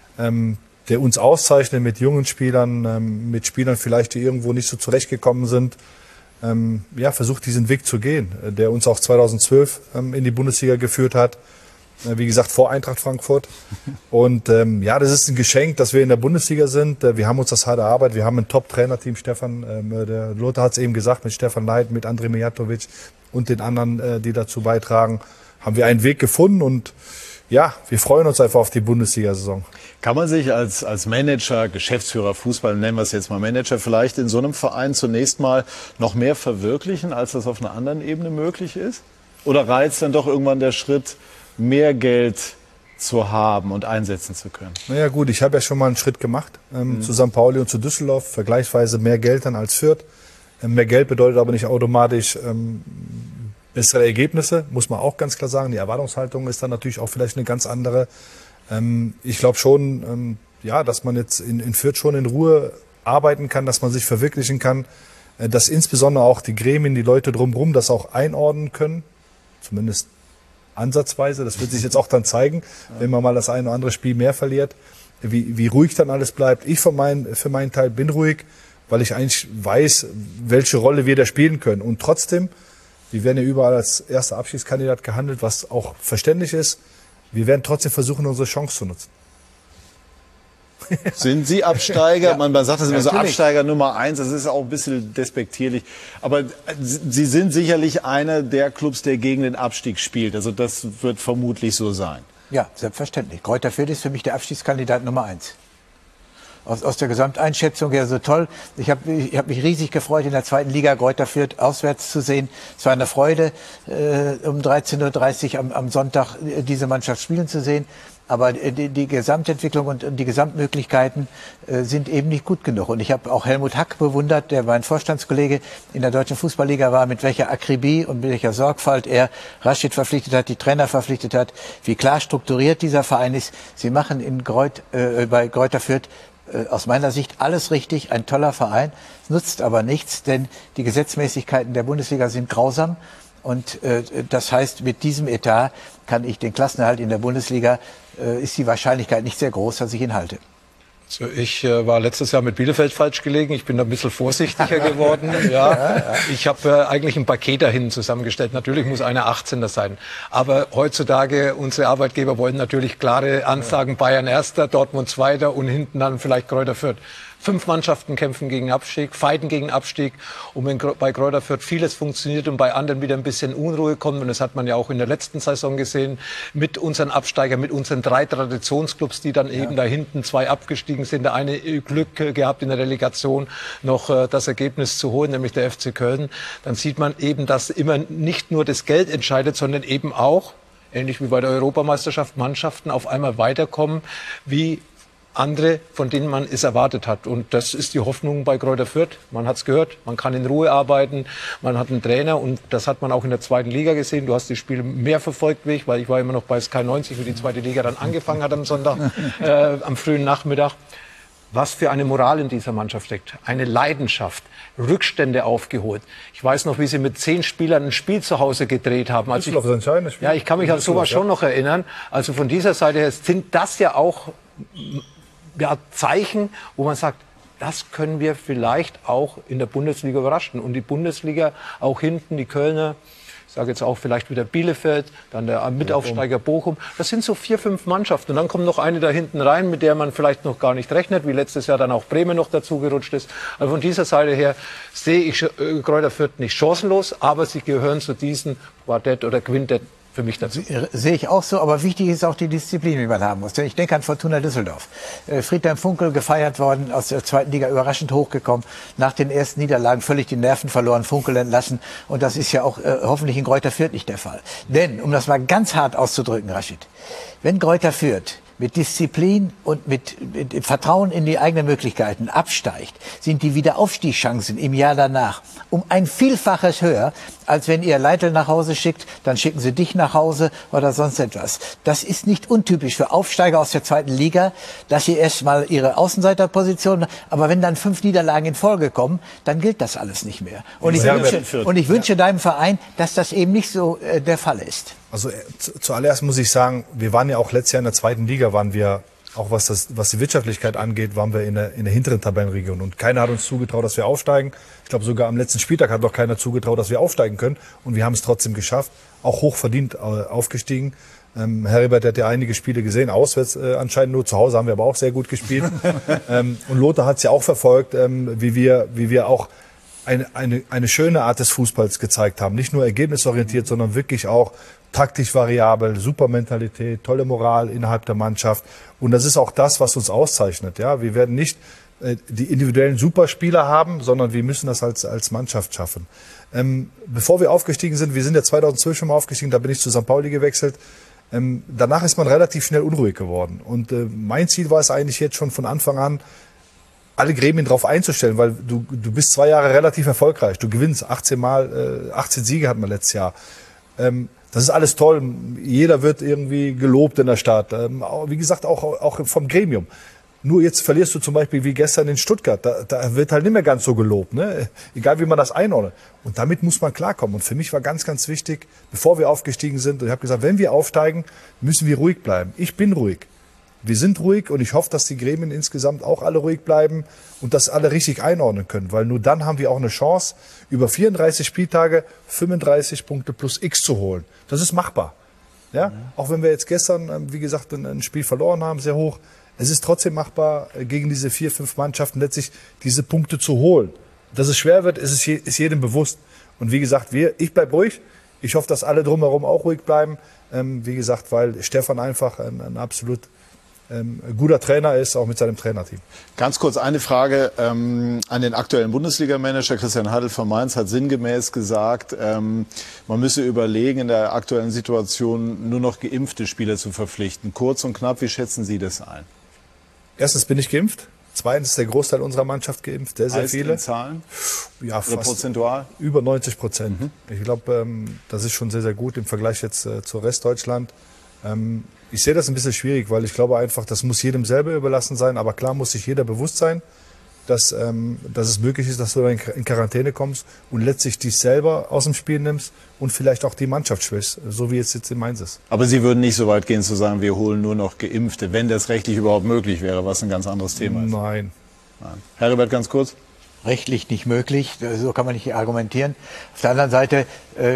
der uns auszeichnet, mit jungen Spielern, mit Spielern vielleicht, die irgendwo nicht so zurechtgekommen sind, versucht, diesen Weg zu gehen, der uns auch 2012 in die Bundesliga geführt hat. Wie gesagt, vor Eintracht Frankfurt. Und das ist ein Geschenk, dass wir in der Bundesliga sind. Wir haben uns das hart erarbeitet. Wir haben ein Top-Trainerteam, Stefan, der Lothar hat es eben gesagt, mit Stefan Leit, mit Andrej Mijatovic und den anderen, die dazu beitragen, haben wir einen Weg gefunden. Und ja, wir freuen uns einfach auf die Bundesliga-Saison.
Kann man sich als Manager, Geschäftsführer, Fußball, nennen wir es jetzt mal Manager, vielleicht in so einem Verein zunächst mal noch mehr verwirklichen, als das auf einer anderen Ebene möglich ist? Oder reizt dann doch irgendwann der Schritt, mehr Geld zu haben und einsetzen zu können?
Naja gut, ich habe ja schon mal einen Schritt gemacht zu St. Pauli und zu Düsseldorf, vergleichsweise mehr Geld dann als Fürth. Mehr Geld bedeutet aber nicht automatisch bessere Ergebnisse, muss man auch ganz klar sagen. Die Erwartungshaltung ist dann natürlich auch vielleicht eine ganz andere. Ich glaube schon, dass man jetzt in Fürth schon in Ruhe arbeiten kann, dass man sich verwirklichen kann, dass insbesondere auch die Gremien, die Leute drumherum das auch einordnen können, zumindest ansatzweise. Das wird sich jetzt auch dann zeigen, wenn man mal das eine oder andere Spiel mehr verliert, wie ruhig dann alles bleibt. Ich für meinen Teil bin ruhig, weil ich eigentlich weiß, welche Rolle wir da spielen können. Und trotzdem, wir werden ja überall als erster Abschiedskandidat gehandelt, was auch verständlich ist. Wir werden trotzdem versuchen, unsere Chance zu nutzen.
Sind Sie Absteiger?
Ja,
man sagt das immer so,
natürlich.
Absteiger Nummer 1, das ist auch ein bisschen despektierlich. Aber Sie sind sicherlich einer der Clubs, der gegen den Abstieg spielt. Also das wird vermutlich so sein.
Ja, selbstverständlich. Greuther Fürth ist für mich der Abstiegskandidat Nummer 1. Aus der Gesamteinschätzung her so toll. Ich hab mich riesig gefreut, in der zweiten Liga Greuther Fürth auswärts zu sehen. Es war eine Freude, um 13:30 Uhr am Sonntag diese Mannschaft spielen zu sehen. Aber die Gesamtentwicklung und die Gesamtmöglichkeiten sind eben nicht gut genug. Und ich habe auch Helmut Hack bewundert, der mein Vorstandskollege in der Deutschen Fußballliga war, mit welcher Akribie und mit welcher Sorgfalt er Rashid verpflichtet hat, die Trainer verpflichtet hat, wie klar strukturiert dieser Verein ist. Sie machen bei Greuther Fürth aus meiner Sicht alles richtig, ein toller Verein, nutzt aber nichts, denn die Gesetzmäßigkeiten der Bundesliga sind grausam. Und das heißt, mit diesem Etat kann ich den Klassenerhalt in der Bundesliga, ist die Wahrscheinlichkeit nicht sehr groß, dass ich ihn halte.
So, ich war letztes Jahr mit Bielefeld falsch gelegen. Ich bin da ein bisschen vorsichtiger geworden. Ja. Ich habe eigentlich ein Paket dahin zusammengestellt. Natürlich muss einer 18er sein. Aber heutzutage, unsere Arbeitgeber wollen natürlich klare Ansagen. Bayern Erster, Dortmund Zweiter und hinten dann vielleicht Greuther Fürth. 5 Mannschaften kämpfen gegen Abstieg, fighten gegen Abstieg. Und wenn bei Greuther Fürth vieles funktioniert und bei anderen wieder ein bisschen Unruhe kommt, und das hat man ja auch in der letzten Saison gesehen, mit unseren Absteigern, mit unseren 3 Traditionsclubs, die dann eben da hinten 2 abgestiegen sind. Der eine Glück gehabt in der Relegation noch das Ergebnis zu holen, nämlich der FC Köln. Dann sieht man eben, dass immer nicht nur das Geld entscheidet, sondern eben auch, ähnlich wie bei der Europameisterschaft, Mannschaften auf einmal weiterkommen, wie andere, von denen man es erwartet hat. Und das ist die Hoffnung bei Greuther Fürth. Man hat es gehört, man kann in Ruhe arbeiten, man hat einen Trainer und das hat man auch in der zweiten Liga gesehen. Du hast die Spiele mehr verfolgt wie ich, weil ich war immer noch bei Sky 90, wie die zweite Liga dann angefangen hat am Sonntag, am frühen Nachmittag. Was für eine Moral in dieser Mannschaft steckt. Eine Leidenschaft, Rückstände aufgeholt. Ich weiß noch, wie sie mit 10 Spielern ein Spiel zu Hause gedreht haben. Also ja, ich kann mich an sowas schon noch erinnern. Also von dieser Seite her sind das ja auch Zeichen, wo man sagt, das können wir vielleicht auch in der Bundesliga überraschen. Und die Bundesliga auch hinten, die Kölner, ich sage jetzt auch vielleicht wieder Bielefeld, dann der Mitaufsteiger Bochum. Das sind so 4, 5 Mannschaften. Und dann kommt noch eine da hinten rein, mit der man vielleicht noch gar nicht rechnet, wie letztes Jahr dann auch Bremen noch dazu gerutscht ist. Also von dieser Seite her sehe ich Greuther Fürth nicht chancenlos, aber sie gehören zu diesen Quartett oder Quintett für mich dazu.
Sehe ich auch so, aber wichtig ist auch die Disziplin, die man haben muss. Denn ich denke an Fortuna Düsseldorf. Friedhelm Funkel gefeiert worden, aus der zweiten Liga überraschend hochgekommen, nach den ersten Niederlagen völlig die Nerven verloren, Funkel entlassen. Und das ist ja auch hoffentlich in Greuther Fürth nicht der Fall. Denn, um das mal ganz hart auszudrücken, Rashid, wenn Greuther Fürth mit Disziplin und mit Vertrauen in die eigenen Möglichkeiten absteigt, sind die Wiederaufstiegschancen im Jahr danach um ein Vielfaches höher, als wenn ihr Leitl nach Hause schickt, dann schicken sie dich nach Hause oder sonst etwas. Das ist nicht untypisch für Aufsteiger aus der zweiten Liga, dass sie erstmal ihre Außenseiterposition, aber wenn dann 5 Niederlagen in Folge kommen, dann gilt das alles nicht mehr. Und ich wünsche deinem Verein, dass das eben nicht so der Fall ist.
Also zuallererst muss ich sagen, wir waren ja auch letztes Jahr in der zweiten Liga, waren wir, auch was die Wirtschaftlichkeit angeht, waren wir in der hinteren Tabellenregion. Und keiner hat uns zugetraut, dass wir aufsteigen. Ich glaube, sogar am letzten Spieltag hat noch keiner zugetraut, dass wir aufsteigen können. Und wir haben es trotzdem geschafft, auch hochverdient aufgestiegen. Heribert hat ja einige Spiele gesehen, auswärts anscheinend nur, zu Hause haben wir aber auch sehr gut gespielt. Und Lothar hat es ja auch verfolgt, wie wir auch eine schöne Art des Fußballs gezeigt haben. Nicht nur ergebnisorientiert, sondern wirklich auch taktisch variabel, super Mentalität, tolle Moral innerhalb der Mannschaft. Und das ist auch das, was uns auszeichnet. Ja, wir werden nicht die individuellen Superspieler haben, sondern wir müssen das als Mannschaft schaffen. Bevor wir aufgestiegen sind, wir sind ja 2012 schon mal aufgestiegen, da bin ich zu St. Pauli gewechselt. Danach ist man relativ schnell unruhig geworden. Und mein Ziel war es eigentlich jetzt schon von Anfang an, alle Gremien darauf einzustellen, weil du bist 2 Jahre relativ erfolgreich. Du gewinnst 18 Siege hatten wir letztes Jahr. Das ist alles toll. Jeder wird irgendwie gelobt in der Stadt. Wie gesagt, auch vom Gremium. Nur jetzt verlierst du zum Beispiel wie gestern in Stuttgart. Da wird halt nicht mehr ganz so gelobt, ne? Egal wie man das einordnet. Und damit muss man klarkommen. Und für mich war ganz, ganz wichtig, bevor wir aufgestiegen sind, und ich habe gesagt, wenn wir aufsteigen, müssen wir ruhig bleiben. Ich bin ruhig. Wir sind ruhig und ich hoffe, dass die Gremien insgesamt auch alle ruhig bleiben und das alle richtig einordnen können. Weil nur dann haben wir auch eine Chance, über 34 Spieltage 35 Punkte plus X zu holen. Das ist machbar. Ja? Auch wenn wir jetzt gestern, wie gesagt, ein Spiel verloren haben, sehr hoch. Es ist trotzdem machbar, gegen diese 4, 5 Mannschaften letztlich diese Punkte zu holen. Dass es schwer wird, ist jedem bewusst. Und wie gesagt, ich bleibe ruhig. Ich hoffe, dass alle drumherum auch ruhig bleiben. Wie gesagt, weil Stefan einfach ein absolut guter Trainer ist, auch mit seinem Trainerteam.
Ganz kurz eine Frage an den aktuellen Bundesliga-Manager. Christian Hadl von Mainz hat sinngemäß gesagt, man müsse überlegen, in der aktuellen Situation nur noch geimpfte Spieler zu verpflichten. Kurz und knapp, wie schätzen Sie das ein?
Erstens bin ich geimpft. Zweitens ist der Großteil unserer Mannschaft geimpft, sehr viele.
In Zahlen?
Ja,
oder fast prozentual?
Über 90%. Ich glaube, das ist schon sehr, sehr gut im Vergleich jetzt zu Restdeutschland. Ich sehe das ein bisschen schwierig, weil ich glaube einfach, das muss jedem selber überlassen sein. Aber klar muss sich jeder bewusst sein, dass es möglich ist, dass du in Quarantäne kommst und letztlich dich selber aus dem Spiel nimmst und vielleicht auch die Mannschaft schwächst, so wie es jetzt in Mainz ist.
Aber Sie würden nicht so weit gehen zu sagen, wir holen nur noch Geimpfte, wenn das rechtlich überhaupt möglich wäre, was ein ganz anderes Thema ist.
Nein.
Heribert, ganz kurz.
Rechtlich nicht möglich, so kann man nicht argumentieren. Auf der anderen Seite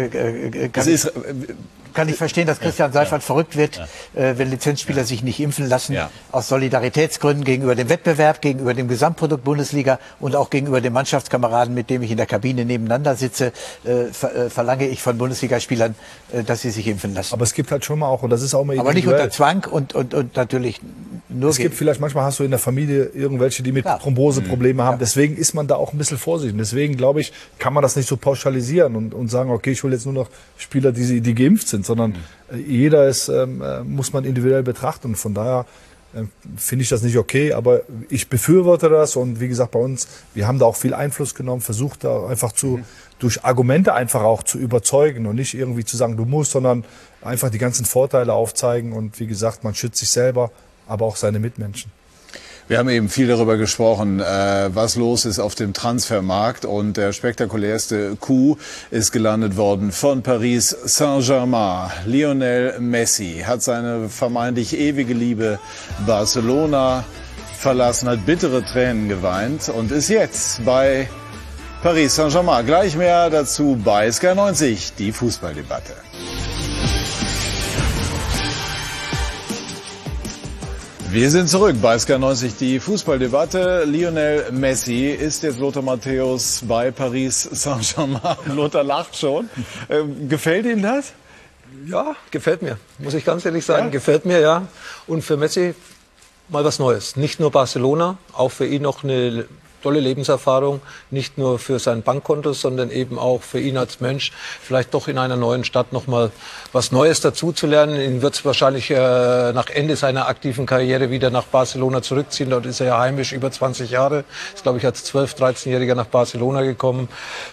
kann ich verstehen, dass Christian Seifert verrückt wird, wenn Lizenzspieler sich nicht impfen lassen, aus Solidaritätsgründen gegenüber dem Wettbewerb, gegenüber dem Gesamtprodukt Bundesliga und auch gegenüber dem Mannschaftskameraden, mit dem ich in der Kabine nebeneinander sitze, verlange ich von Bundesligaspielern, dass sie sich impfen lassen.
Aber es gibt halt schon mal auch, und das ist auch mal
aber nicht unter Zwang und natürlich nur.
Es gibt vielleicht, manchmal hast du in der Familie irgendwelche, die mit Thromboseprobleme haben, deswegen ist man da auch ein bisschen vorsichtig. Deswegen, glaube ich, kann man das nicht so pauschalisieren und sagen, okay, ich hole jetzt nur noch Spieler, die geimpft sind, sondern jeder muss man individuell betrachten. Und von daher finde ich das nicht okay, aber ich befürworte das und wie gesagt, bei uns, wir haben da auch viel Einfluss genommen, versucht da einfach durch Argumente einfach auch zu überzeugen und nicht irgendwie zu sagen, du musst, sondern einfach die ganzen Vorteile aufzeigen und wie gesagt, man schützt sich selber, aber auch seine Mitmenschen.
Wir haben eben viel darüber gesprochen, was los ist auf dem Transfermarkt, und der spektakulärste Coup ist gelandet worden von Paris Saint-Germain. Lionel Messi hat seine vermeintlich ewige Liebe Barcelona verlassen, hat bittere Tränen geweint und ist jetzt bei Paris Saint-Germain. Gleich mehr dazu bei Sky 90, die Fußballdebatte. Wir sind zurück bei Sky 90, die Fußballdebatte. Lionel Messi ist jetzt Lothar Matthäus bei Paris Saint-Germain. Lothar lacht schon. Gefällt Ihnen das?
Ja, gefällt mir. Muss ich ganz ehrlich sagen, gefällt mir, ja. Und für Messi mal was Neues. Nicht nur Barcelona, auch für ihn noch eine tolle Lebenserfahrung. Nicht nur für sein Bankkonto, sondern eben auch für ihn als Mensch. Vielleicht doch in einer neuen Stadt noch mal was Neues dazuzulernen. Ihn wird es wahrscheinlich nach Ende seiner aktiven Karriere wieder nach Barcelona zurückziehen. Dort ist er ja heimisch über 20 Jahre. Ist, glaube ich, als 12-, 13-Jähriger nach Barcelona gekommen.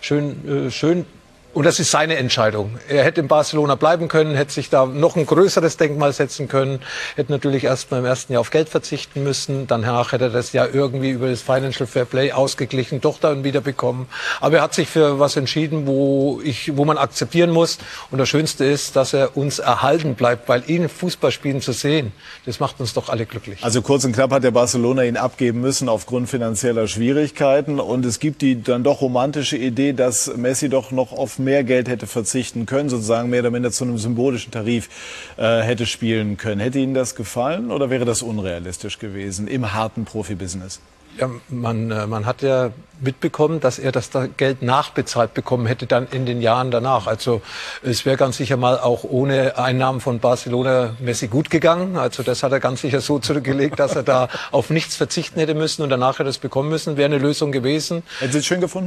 Schön. Und das ist seine Entscheidung. Er hätte in Barcelona bleiben können, hätte sich da noch ein größeres Denkmal setzen können, hätte natürlich erst mal im ersten Jahr auf Geld verzichten müssen. Danach hätte er das ja irgendwie über das Financial Fair Play ausgeglichen, doch dann wieder bekommen. Aber er hat sich für was entschieden, wo man akzeptieren muss. Und das Schönste ist, dass er uns erhalten bleibt, weil ihn Fußball spielen zu sehen, das macht uns doch alle glücklich.
Also kurz und knapp hat der Barcelona ihn abgeben müssen aufgrund finanzieller Schwierigkeiten. Und es gibt die dann doch romantische Idee, dass Messi doch noch auf mehr Geld hätte verzichten können, sozusagen mehr oder minder zu einem symbolischen Tarif hätte spielen können. Hätte Ihnen das gefallen oder wäre das unrealistisch gewesen im harten Profibusiness?
Ja, man hat ja mitbekommen, dass er das Geld nachbezahlt bekommen hätte dann in den Jahren danach. Also es wäre ganz sicher mal auch ohne Einnahmen von Barcelona Messi gut gegangen. Also das hat er ganz sicher so zurückgelegt, dass er da auf nichts verzichten hätte müssen und danach hätte er es bekommen müssen. Wäre eine Lösung gewesen.
Hätten Sie es schön gefunden?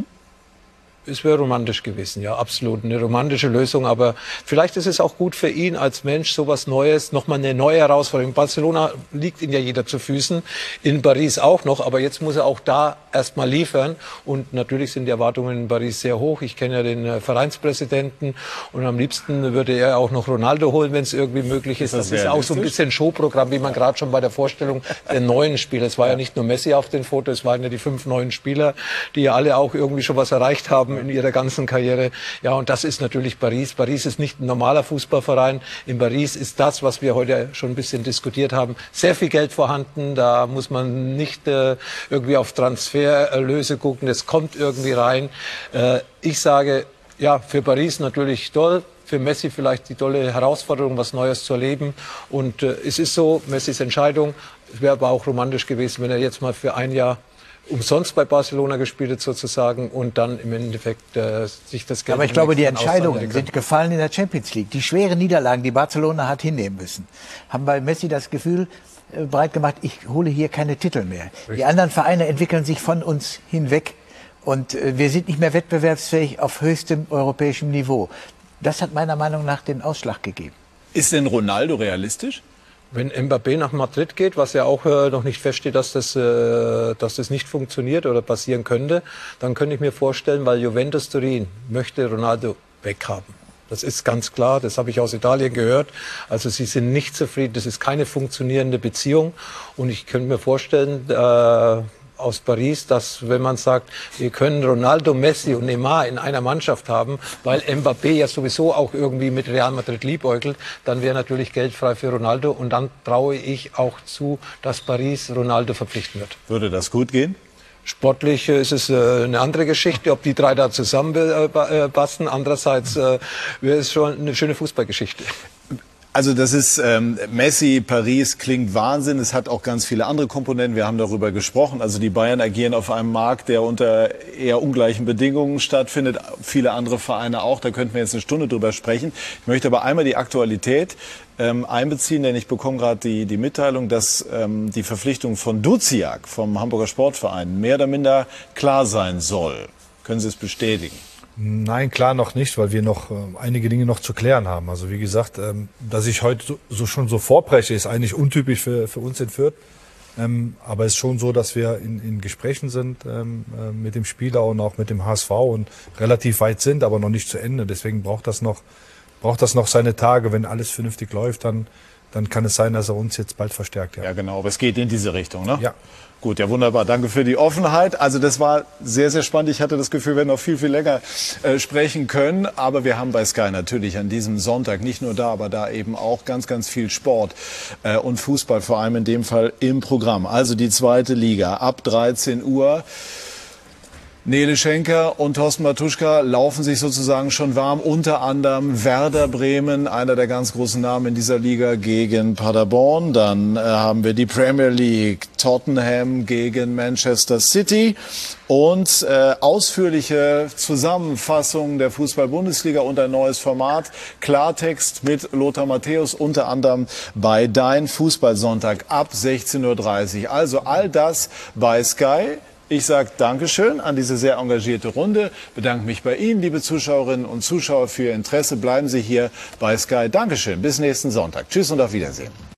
Es wäre romantisch gewesen, ja, absolut. Eine romantische Lösung, aber vielleicht ist es auch gut für ihn als Mensch, sowas Neues, nochmal eine neue Herausforderung. In Barcelona liegt ihm ja jeder zu Füßen, in Paris auch noch, aber jetzt muss er auch da erstmal liefern. Und natürlich sind die Erwartungen in Paris sehr hoch. Ich kenne ja den Vereinspräsidenten und am liebsten würde er auch noch Ronaldo holen, wenn es irgendwie möglich ist. Das ist auch so ein bisschen Showprogramm, wie man gerade schon bei der Vorstellung der neuen Spieler. Es war ja nicht nur Messi auf den Fotos, es waren ja die 5 neuen Spieler, die ja alle auch irgendwie schon was erreicht haben in ihrer ganzen Karriere. Ja, und das ist natürlich Paris. Paris ist nicht ein normaler Fußballverein. In Paris ist das, was wir heute schon ein bisschen diskutiert haben, sehr viel Geld vorhanden. Da muss man nicht irgendwie auf Transfererlöse gucken. Das kommt irgendwie rein. Ich sage, ja, für Paris natürlich toll. Für Messi vielleicht die tolle Herausforderung, was Neues zu erleben. Und es ist so, Messis Entscheidung. Es wäre aber auch romantisch gewesen, wenn er jetzt mal für ein Jahr umsonst bei Barcelona gespielt hat sozusagen und dann im Endeffekt sich das Geld...
Aber ich glaube, die Entscheidungen sind gefallen in der Champions League. Die schweren Niederlagen, die Barcelona hat hinnehmen müssen, haben bei Messi das Gefühl breit gemacht, ich hole hier keine Titel mehr. Richtig. Die anderen Vereine entwickeln sich von uns hinweg und wir sind nicht mehr wettbewerbsfähig auf höchstem europäischem Niveau. Das hat meiner Meinung nach den Ausschlag gegeben.
Ist denn Ronaldo realistisch?
Wenn Mbappé nach Madrid geht, was ja auch noch nicht feststeht, dass das nicht funktioniert oder passieren könnte, dann könnte ich mir vorstellen, weil Juventus Turin möchte Ronaldo weghaben. Das ist ganz klar, das habe ich aus Italien gehört. Also sie sind nicht zufrieden, das ist keine funktionierende Beziehung. Und ich könnte mir vorstellen, aus Paris, dass wenn man sagt, wir können Ronaldo, Messi und Neymar in einer Mannschaft haben, weil Mbappé ja sowieso auch irgendwie mit Real Madrid liebäugelt, dann wäre natürlich Geld frei für Ronaldo und dann traue ich auch zu, dass Paris Ronaldo verpflichten wird.
Würde das gut gehen?
Sportlich ist es eine andere Geschichte, ob die drei da zusammenpassen. Andererseits wäre es schon eine schöne Fußballgeschichte.
Also das ist Messi, Paris klingt Wahnsinn. Es hat auch ganz viele andere Komponenten. Wir haben darüber gesprochen. Also die Bayern agieren auf einem Markt, der unter eher ungleichen Bedingungen stattfindet. Viele andere Vereine auch. Da könnten wir jetzt eine Stunde drüber sprechen. Ich möchte aber einmal die Aktualität einbeziehen, denn ich bekomme gerade die Mitteilung, dass die Verpflichtung von Duziak vom Hamburger Sportverein mehr oder minder klar sein soll. Können Sie es bestätigen?
Nein, klar noch nicht, weil wir noch einige Dinge noch zu klären haben. Also wie gesagt, dass ich heute schon so vorbreche, ist eigentlich untypisch für uns in Fürth. Aber es ist schon so, dass wir in Gesprächen sind mit dem Spieler und auch mit dem HSV und relativ weit sind, aber noch nicht zu Ende. Deswegen braucht das noch seine Tage. Wenn alles vernünftig läuft, dann kann es sein, dass er uns jetzt bald verstärkt.
Ja, genau. Aber es geht in diese Richtung, ne?
Ja.
Gut, ja wunderbar. Danke für die Offenheit. Also das war sehr, sehr spannend. Ich hatte das Gefühl, wir werden noch viel, viel länger sprechen können. Aber wir haben bei Sky natürlich an diesem Sonntag nicht nur da, aber da eben auch ganz, ganz viel Sport und Fußball, vor allem in dem Fall im Programm. Also die zweite Liga ab 13 Uhr. Nele Schenker und Thorsten Matuschka laufen sich sozusagen schon warm. Unter anderem Werder Bremen, einer der ganz großen Namen in dieser Liga, gegen Paderborn. Dann haben wir die Premier League, Tottenham gegen Manchester City. Und ausführliche Zusammenfassung der Fußball-Bundesliga und ein neues Format. Klartext mit Lothar Matthäus, unter anderem bei Dein Fußballsonntag ab 16:30 Uhr. Also all das bei Sky. Ich sage Dankeschön an diese sehr engagierte Runde. Bedanke mich bei Ihnen, liebe Zuschauerinnen und Zuschauer, für Ihr Interesse. Bleiben Sie hier bei Sky. Dankeschön. Bis nächsten Sonntag. Tschüss und auf Wiedersehen.